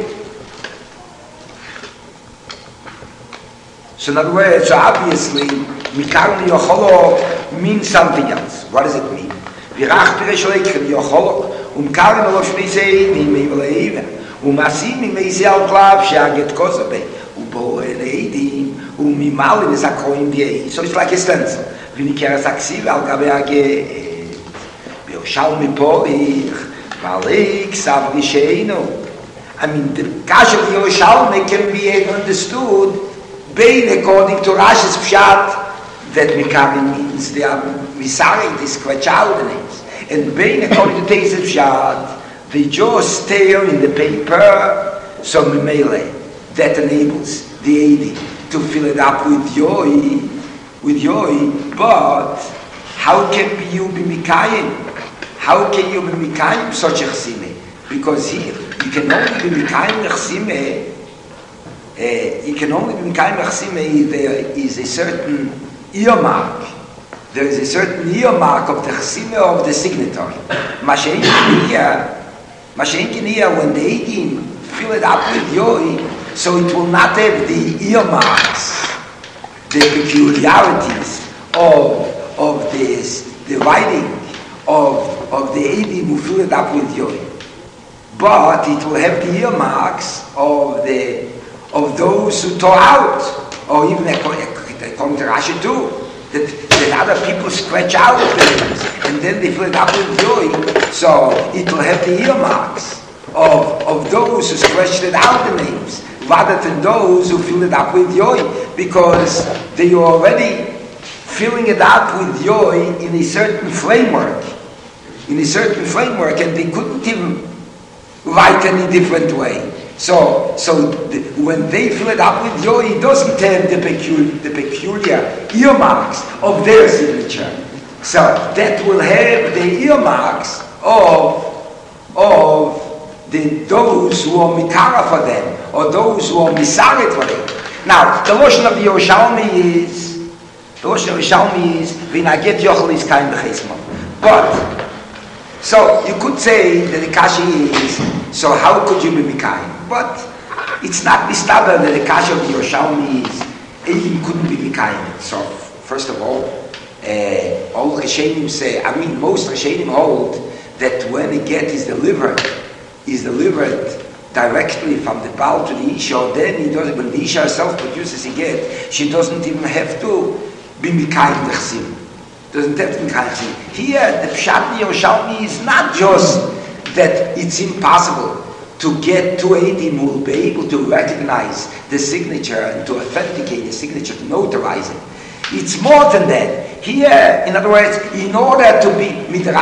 So in other words, so obviously, Mikar Yocholo means something else. What does it mean? Virach Piresholeikrim Yocholo, Umkar Molof Shmizei, Mimei Vleiva, Umasim Mimei Zial Klav, Shaget Kozabe, Ubo Eleidim, Umimalim is a coin day. So it's like a stencil. Vinikera Saksiv, Al Gabeage, Bioshalmi Polich, Malik, Savri Sheino. I mean, the Kash of Yerushalmi can be understood Bein according to Rashi's Pshat, that Mikarim means they are Misari, they scratch out the names. And Bein according to Teisev Pshat, they just stare in the paper, so Mimele, that enables the A D to fill it up with Yoi, with Yoi, but how can you be Mikayim? How can you be Mikayim such a Chsime? Because here, you can only be Mikayim Chsime. Uh, you can only be Mikayim Chsime if there is a certain earmark. There is a certain earmark of the Chsime of the signatory. Mashenkinia, Mashenkinia, when the Eidim fill it up with Yoi, so it will not have the earmarks, the peculiarities of of this, the writing of of the Eidim who fill it up with Yoi. But it will have the earmarks of the of those who tore out, or even according to Rashi too, that, that other people scratch out things, and then they fill it up with Yoi, so it will have the earmarks of, of those who scratched it out the names, rather than those who fill it up with Yoi, because they are already filling it up with Yoi in a certain framework, in a certain framework, and they couldn't even write any different way. So, so the, when they fill it up with Yoi, it doesn't have the peculiar, the peculiar earmarks of their signature. So that will have the earmarks of of the those who are mikara for them, or those who are misaret for them. Now, the Lashon of the Yerushalmi is the Lashon of Yerushalmi is v'naget yochel is kain b'cheismon. But so you could say that the kashi is, so how could you be mikayim? But it's not mistaber that the kashi of the Yerushalmi is Eidim couldn't be mikayim. So first of all, uh, all Rishonim say, I mean most Rishonim hold that when a get is delivered, is delivered directly from the Baal to the Isha, then he doesn't, when the Isha herself produces a get, she doesn't even have to be mikayim the chsim. Doesn't have to be mikayim chsim. Here, the Pshat Yerushalmi is not just that it's impossible to get to Eidim who will be able to recognize the signature and to authenticate the signature, to notarize it. It's more than that. Here, in other words, in order to be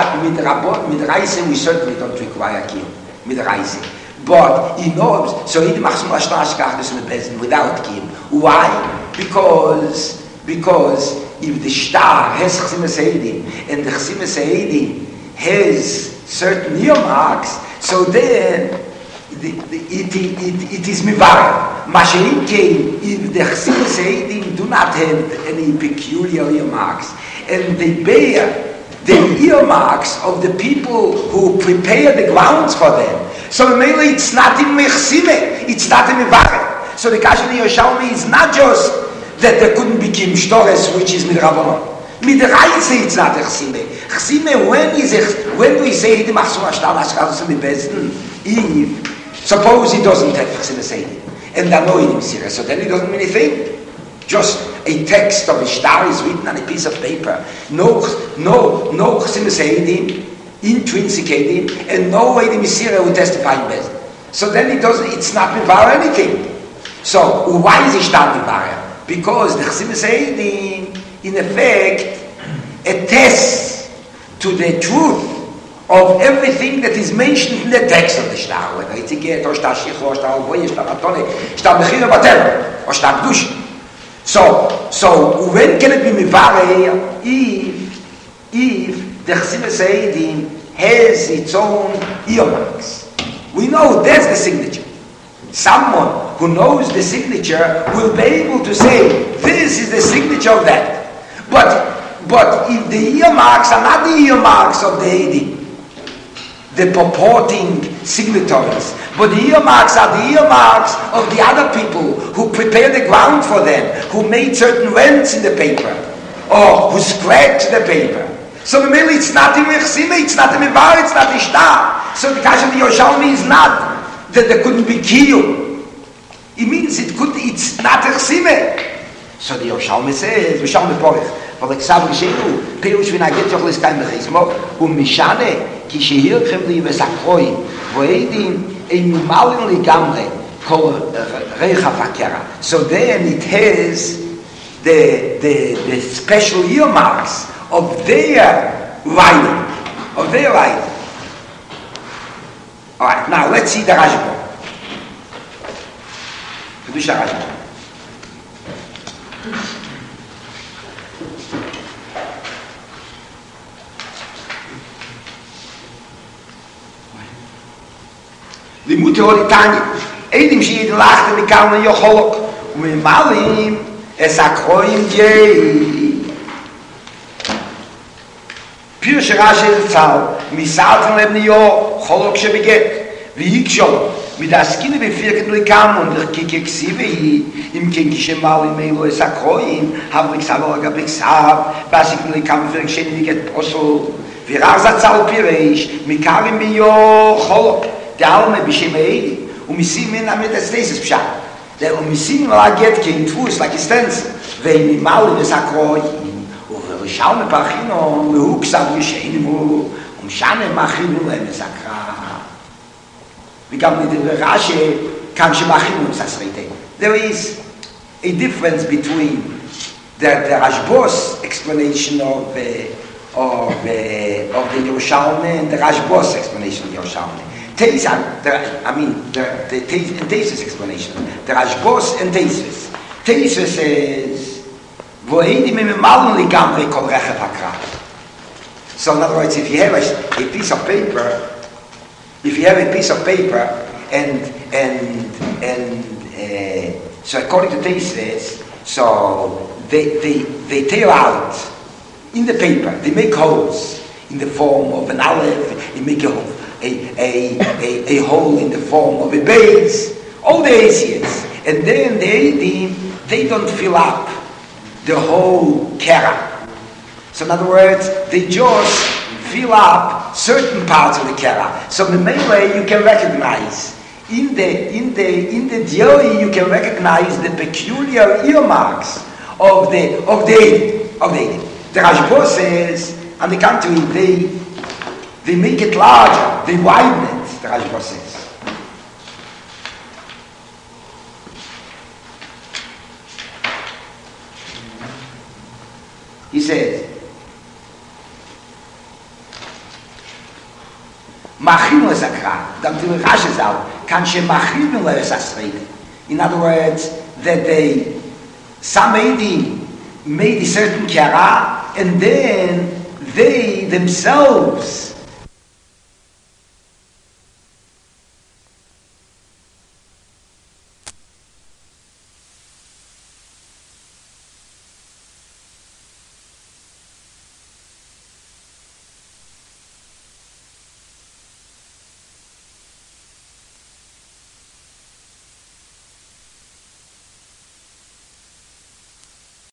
midraisim, we certainly don't require kiyum, midraisim. But in order, so Eidim machzum l'shnashkach without kiyum. Why? Because because if the shtar has chsimas Eidim and the chsimas Eidim has certain earmarks, so then the, the, it, it, it is mivar. Mashein came if the chsimas Eidim do not have any peculiar earmarks, and they bear the earmarks of the people who prepare the grounds for them. So mainly it's not in mechsime, it's not in mivar. So the Kash of the Yerushalmi is not just that there couldn't be kim shtores, which is midrabanon. Midraise it's not a chsime. Chsime, when is it, when we say Eidim machzum l'shtar l'ashkazos in the besten, if suppose he doesn't have chsime Eidim, and there are no Eidim Sirah, so then it doesn't mean anything. Just a text of a shtar is written on a piece of paper. No, no, no chsime Eidim, intrinsic Eidim, and no Eidim Sirah who testify in besten. So then it doesn't, it's not mivar anything. So why is it shtar mivar? Because the chsimas Eidim, in effect, attests to the truth of everything that is mentioned in the text of the shtar, whether it's a get, or shtar shich, or shtar alboye, shtar atone, shtar mechira, whatever, or shtar kedusha. So, so when can it be mivareh if, if the chsimas Eidim has its own earmarks? We know that's the signature. Someone who knows the signature will be able to say, this is the signature picture of that. But but if the earmarks are not the earmarks of the Eidim, the purporting signatories, but the earmarks are the earmarks of the other people who prepared the ground for them, who made certain rents in the paper, or who scratched the paper. So the middle, it's not in Mechsime, it's not in Mevar, it's not in Shtar. So the question of the Yerushalmi is not that there couldn't be Kiyum. It means it could, it's not Mechsime. So the Yerushalmi says, Yerushalmi Porich, אבל כסב רשנו, פירוש ונגד יוכל לסקיים בחסמו, ומשנה, כשהירכם לי וסקרויים, ועדים הם ממלאים לגמרי כל ריח הפקרה. So then it has the, the, the special earmarks of their writing, of their writing. Alright, now let's see the Rashba. Kedush Rashba. לימוד תיאורי תניא, עדים שידן לאחת מקרמן יוחולוק, וממלאים את הקרויים די. פירוש רש"י זצ"ל, מסרטן לבניו חולוק שבגט, ויקשו, מדעסקינו בפירקת לקרמן, דרכי ככסיבה היא, אם כן כשמלאים אלו את הקרויים, הבלי כסב על גבי כסב, בעסקנו לקרמן פירק שני נגד פוסל, ורק זצ"ל פירש, מקרמן ביו חולוק. Der Alme b'shem Eidi, und wir sehen ihn damit als dieses Pshat. Und wir sehen, weil er geht kein Fuß, like a stencil, ואין ממלא וסקרויים, ובראשם פרחינו, והוא כסב ישנו, ומשנה מאכינו להם לסקרה. וגם לדבר רש"י, כאן שמאכינו לסקרתנו. There is a difference between the, the Rashbos explanation of, uh, of, uh, of the Yerushalmi and the Rashbos explanation of the Yerushalmi. Teis, I mean, the, the Teis explanation, the Rashbos and Teis. Teis says, Vo'edim imemalen ligamri kol rechef hakra. So in other words, if you have a, a piece of paper, if you have a piece of paper, and, and, and, uh, so according to Teis, so they, they, they tear out in the paper, they make holes in the form of an aleph, they make a hole. A, a, a, a hole in the form of a base, all the Asians, and then the Eidim, they don't fill up the whole kera. So in other words, they just fill up certain parts of the kera. So the main way you can recognize in the in the in the diori you can recognize the peculiar earmarks of the of the Eidim, of the Eidim. The Rashba says, on the contrary, they They make it larger, they widen it, the Rashba says. He says, Machinu esakra, dam til Rashi zal, kan she machinu esasrede. In other words, that they, some Eidim made a certain kara, and then they themselves